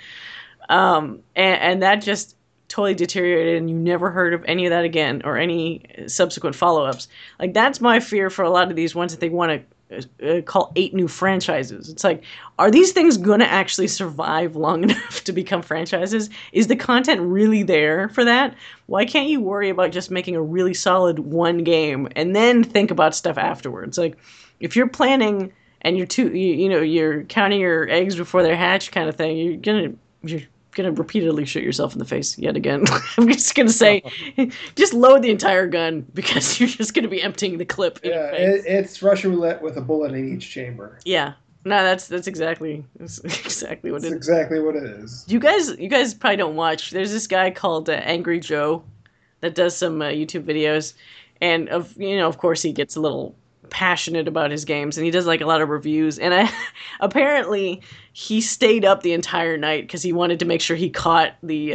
Speaker 3: And that just totally deteriorated and you never heard of any of that again or any subsequent follow-ups. Like that's my fear for a lot of these ones that they want to call 8 new franchises. It's like, are these things going to actually survive long enough to become franchises? Is the content really there for that? Why can't you worry about just making a really solid one game and then think about stuff afterwards? Like, if you're planning and you're counting your eggs before they're hatched kind of thing, you're gonna repeatedly shoot yourself in the face yet again. I'm just gonna say, just load the entire gun because you're just gonna be emptying the clip.
Speaker 4: Yeah, it's Russian roulette with a bullet in each chamber.
Speaker 3: Yeah, no, that's exactly what it is.
Speaker 4: Exactly what it is.
Speaker 3: You guys probably don't watch. There's this guy called Angry Joe that does some YouTube videos, and of course he gets a little passionate about his games and he does like a lot of reviews, and apparently he stayed up the entire night because he wanted to make sure he caught the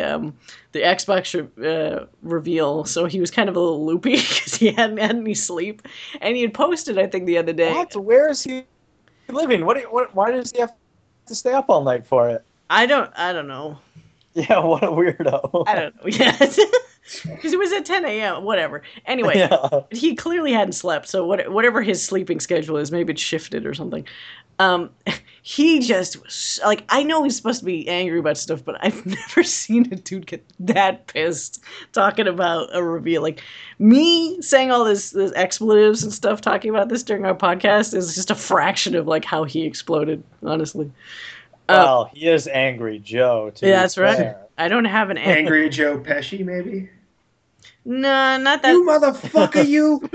Speaker 3: Xbox reveal, so he was kind of a little loopy because he hadn't had any sleep, and he had posted, I think, the other day.
Speaker 2: What? Where is he living? Why does he have to stay up all night for it?
Speaker 3: I don't know.
Speaker 2: Yeah, what a weirdo.
Speaker 3: I don't know. Yeah. Because it was at 10 a.m., whatever. Anyway, yeah. He clearly hadn't slept, so whatever his sleeping schedule is, maybe it's shifted or something. He just, like, I know he's supposed to be angry about stuff, but I've never seen a dude get that pissed talking about a reveal. Like, me saying all this expletives and stuff, talking about this during our podcast is just a fraction of, like, how he exploded, honestly.
Speaker 2: Well, he is Angry Joe, too.
Speaker 3: Yeah, that's right. I don't have an
Speaker 4: Angry Joe Pesci, maybe?
Speaker 3: No, not that.
Speaker 4: You motherfucker, you!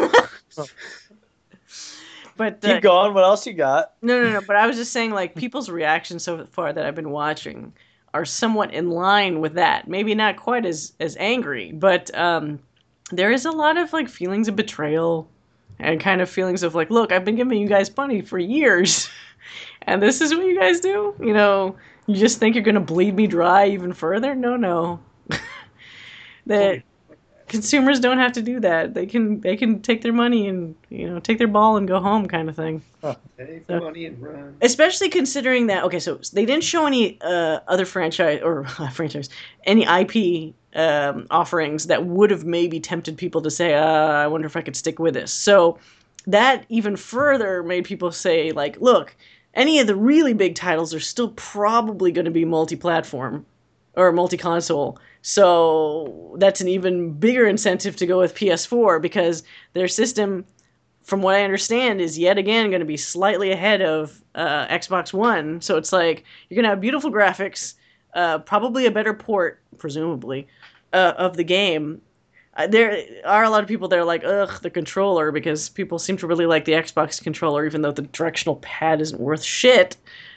Speaker 3: But
Speaker 2: keep going. What else you got?
Speaker 3: No. But I was just saying, like, people's reactions so far that I've been watching are somewhat in line with that. Maybe not quite as angry, but there is a lot of like feelings of betrayal and kind of feelings of like, look, I've been giving you guys money for years and this is what you guys do? You know, you just think you're going to bleed me dry even further? No. That consumers don't have to do that. They can take their money and, you know, take their ball and go home kind of thing.
Speaker 4: Take the money and run.
Speaker 3: Especially considering that, okay, so they didn't show any other any IP offerings that would have maybe tempted people to say, I wonder if I could stick with this. So that even further made people say, like, look, any of the really big titles are still probably going to be multi-platform or multi-console. So that's an even bigger incentive to go with PS4 because their system, from what I understand, is yet again going to be slightly ahead of Xbox One. So it's like you're going to have beautiful graphics, probably a better port, presumably, of the game. There are a lot of people that are like, ugh, the controller, because people seem to really like the Xbox controller, even though the directional pad isn't worth shit.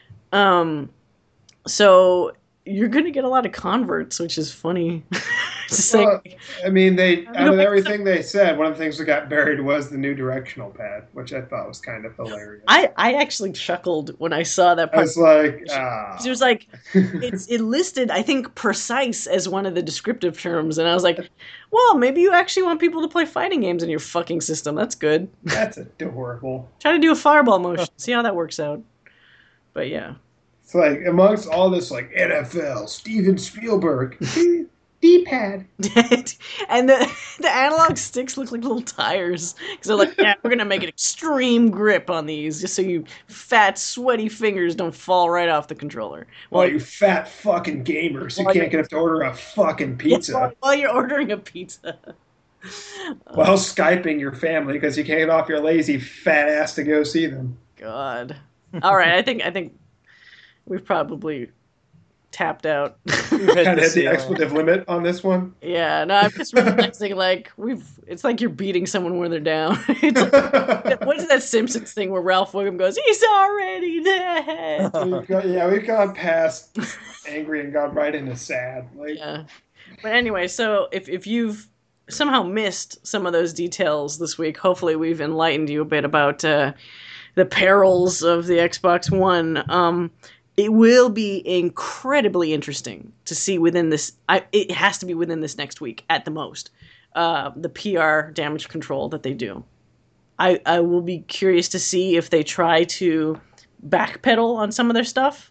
Speaker 3: So you're going to get a lot of converts, which is funny.
Speaker 4: Well, I mean, out of everything they said, one of the things that got buried was the new directional pad, which I thought was kind of hilarious.
Speaker 3: I actually chuckled when I saw that part.
Speaker 4: I was like,
Speaker 3: It was like, it listed, I think, precise as one of the descriptive terms, and I was like, well, maybe you actually want people to play fighting games in your fucking system. That's good.
Speaker 4: That's adorable.
Speaker 3: Try to do a fireball motion. See how that works out. But yeah.
Speaker 4: It's like, amongst all this, like, NFL, Steven Spielberg, D-pad.
Speaker 3: And the analog sticks look like little tires. Because they're like, yeah, we're going to make an extreme grip on these, just so you fat, sweaty fingers don't fall right off the controller.
Speaker 4: Well, you fat fucking gamers, you can't get up to order a fucking pizza.
Speaker 3: While you're ordering a pizza.
Speaker 4: While Skyping your family, because you can't get off your lazy fat ass to go see them.
Speaker 3: God. All right, I think we've probably tapped out.
Speaker 4: Kind of hit the expletive limit on this one.
Speaker 3: Yeah, no, I'm just realizing like it's like you're beating someone when they're down. It's like, what is that Simpsons thing where Ralph Wiggum goes, "He's already dead"?
Speaker 4: We've gone past angry and gone right into sad. Like,
Speaker 3: yeah, but anyway, so if you've somehow missed some of those details this week, hopefully we've enlightened you a bit about the perils of the Xbox One. It will be incredibly interesting to see within this. It has to be within this next week at the most. The PR damage control that they do. I will be curious to see if they try to backpedal on some of their stuff.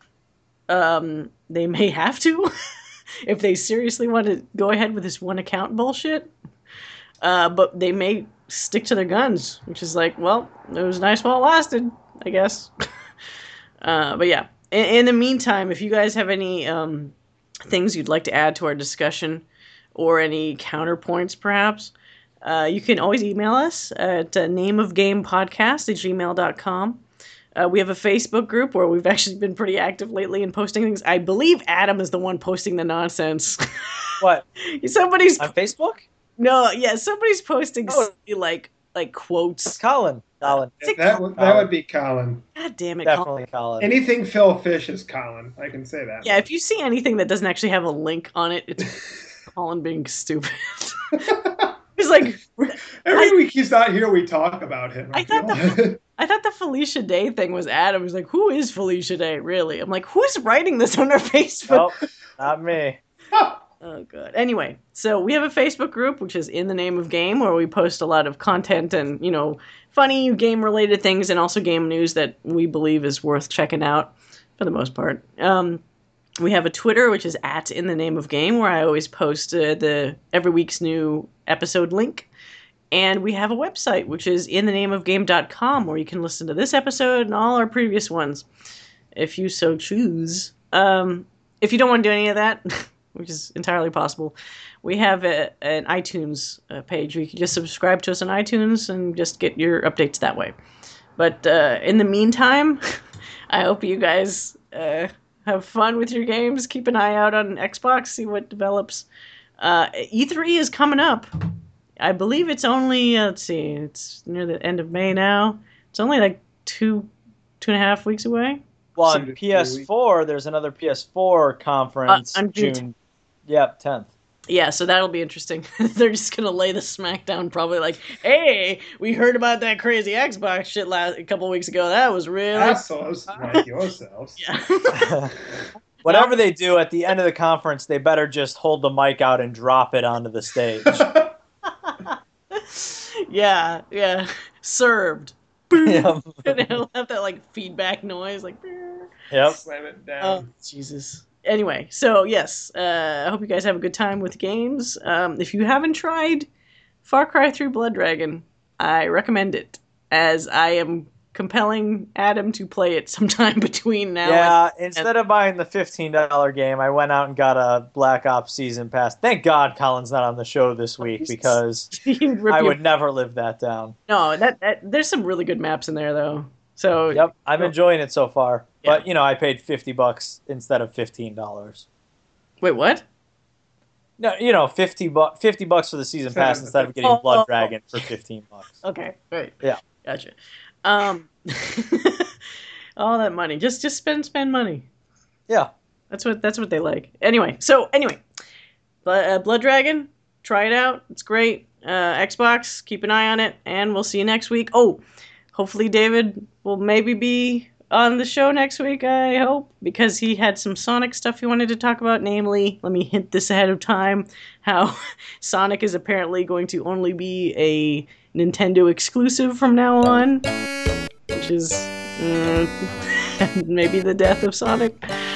Speaker 3: They may have to if they seriously want to go ahead with this one account bullshit. But they may stick to their guns, which is like, well, it was nice while it lasted, I guess. But yeah. In the meantime, if you guys have any things you'd like to add to our discussion or any counterpoints, perhaps, you can always email us at nameofgamepodcast@gmail.com. We have a Facebook group where we've actually been pretty active lately in posting things. I believe Adam is the one posting the nonsense.
Speaker 2: What?
Speaker 3: Somebody's
Speaker 2: on Facebook?
Speaker 3: No, yeah, somebody's posting like quotes.
Speaker 2: Colin.
Speaker 4: That would be Colin.
Speaker 3: God damn it,
Speaker 2: Definitely Colin.
Speaker 4: Anything Phil Fish is Colin. I can say that.
Speaker 3: Yeah, if you see anything that doesn't actually have a link on it, it's Colin being stupid. He's like,
Speaker 4: every week he's not here, we talk about him.
Speaker 3: I thought the Felicia Day thing was Adam. He's like, who is Felicia Day, really? I'm like, who's writing this on our Facebook?
Speaker 2: Nope, not me.
Speaker 3: Oh, good. Anyway, so we have a Facebook group, which is In the Name of Game, where we post a lot of content and, funny game-related things and also game news that we believe is worth checking out, for the most part. We have a Twitter, which is at In the Name of Game, where I always post the every week's new episode link. And we have a website, which is inthenameofgame.com, where you can listen to this episode and all our previous ones, if you so choose. If you don't want to do any of that... which is entirely possible, we have an iTunes page where you can just subscribe to us on iTunes and just get your updates that way. But in the meantime, I hope you guys have fun with your games. Keep an eye out on Xbox, see what develops. E3 is coming up. I believe it's only, it's near the end of May now. It's only like two and a half weeks away.
Speaker 2: Well, on PS4, there's another PS4 conference
Speaker 3: on
Speaker 2: June. Yeah, 10th.
Speaker 3: Yeah, so that'll be interesting. They're just gonna lay the smackdown, probably like, "Hey, we heard about that crazy Xbox shit a couple weeks ago. That was really
Speaker 4: Assholes like yourselves.
Speaker 3: yeah."
Speaker 2: Whatever they do at the end of the conference, they better just hold the mic out and drop it onto the stage.
Speaker 3: yeah, served.
Speaker 2: Yep.
Speaker 3: And it'll have that like feedback noise, like.
Speaker 2: Yep.
Speaker 4: Slam it down.
Speaker 3: Oh, Jesus. Anyway, so yes, I hope you guys have a good time with games. If you haven't tried Far Cry 3 Blood Dragon, I recommend it, as I am compelling Adam to play it sometime between now
Speaker 2: Yeah, instead of buying the $15 game, I went out and got a Black Ops season pass. Thank God Colin's not on the show this week, because I would never live that down.
Speaker 3: No, that there's some really good maps in there, though. So
Speaker 2: Yep, I'm enjoying it so far.
Speaker 3: Yeah.
Speaker 2: But, I paid $50 instead of $15.
Speaker 3: Wait, what?
Speaker 2: No, $50 for the season pass instead of getting Blood Dragon for $15.
Speaker 3: Okay, right.
Speaker 2: Yeah.
Speaker 3: Gotcha. All that money. Just spend money.
Speaker 2: Yeah.
Speaker 3: That's what they like. Anyway, Blood Dragon, try it out. It's great. Xbox, keep an eye on it, and we'll see you next week. Oh, hopefully David will maybe be on the show next week, I hope, because he had some Sonic stuff he wanted to talk about, namely, let me hint this ahead of time, how Sonic is apparently going to only be a Nintendo exclusive from now on, which is maybe the death of Sonic.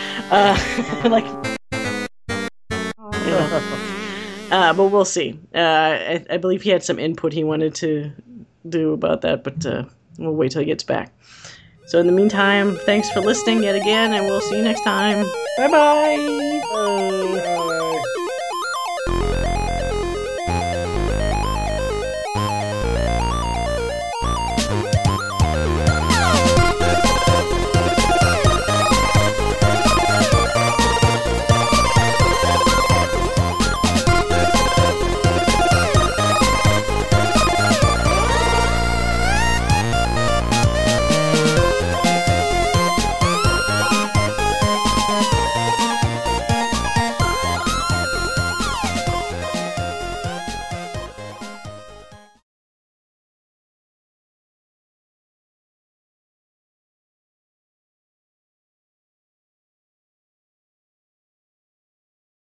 Speaker 3: But we'll see. I believe he had some input he wanted to do about that, but we'll wait till he gets back. So in the meantime, thanks for listening yet again, and we'll see you next time. Bye-bye!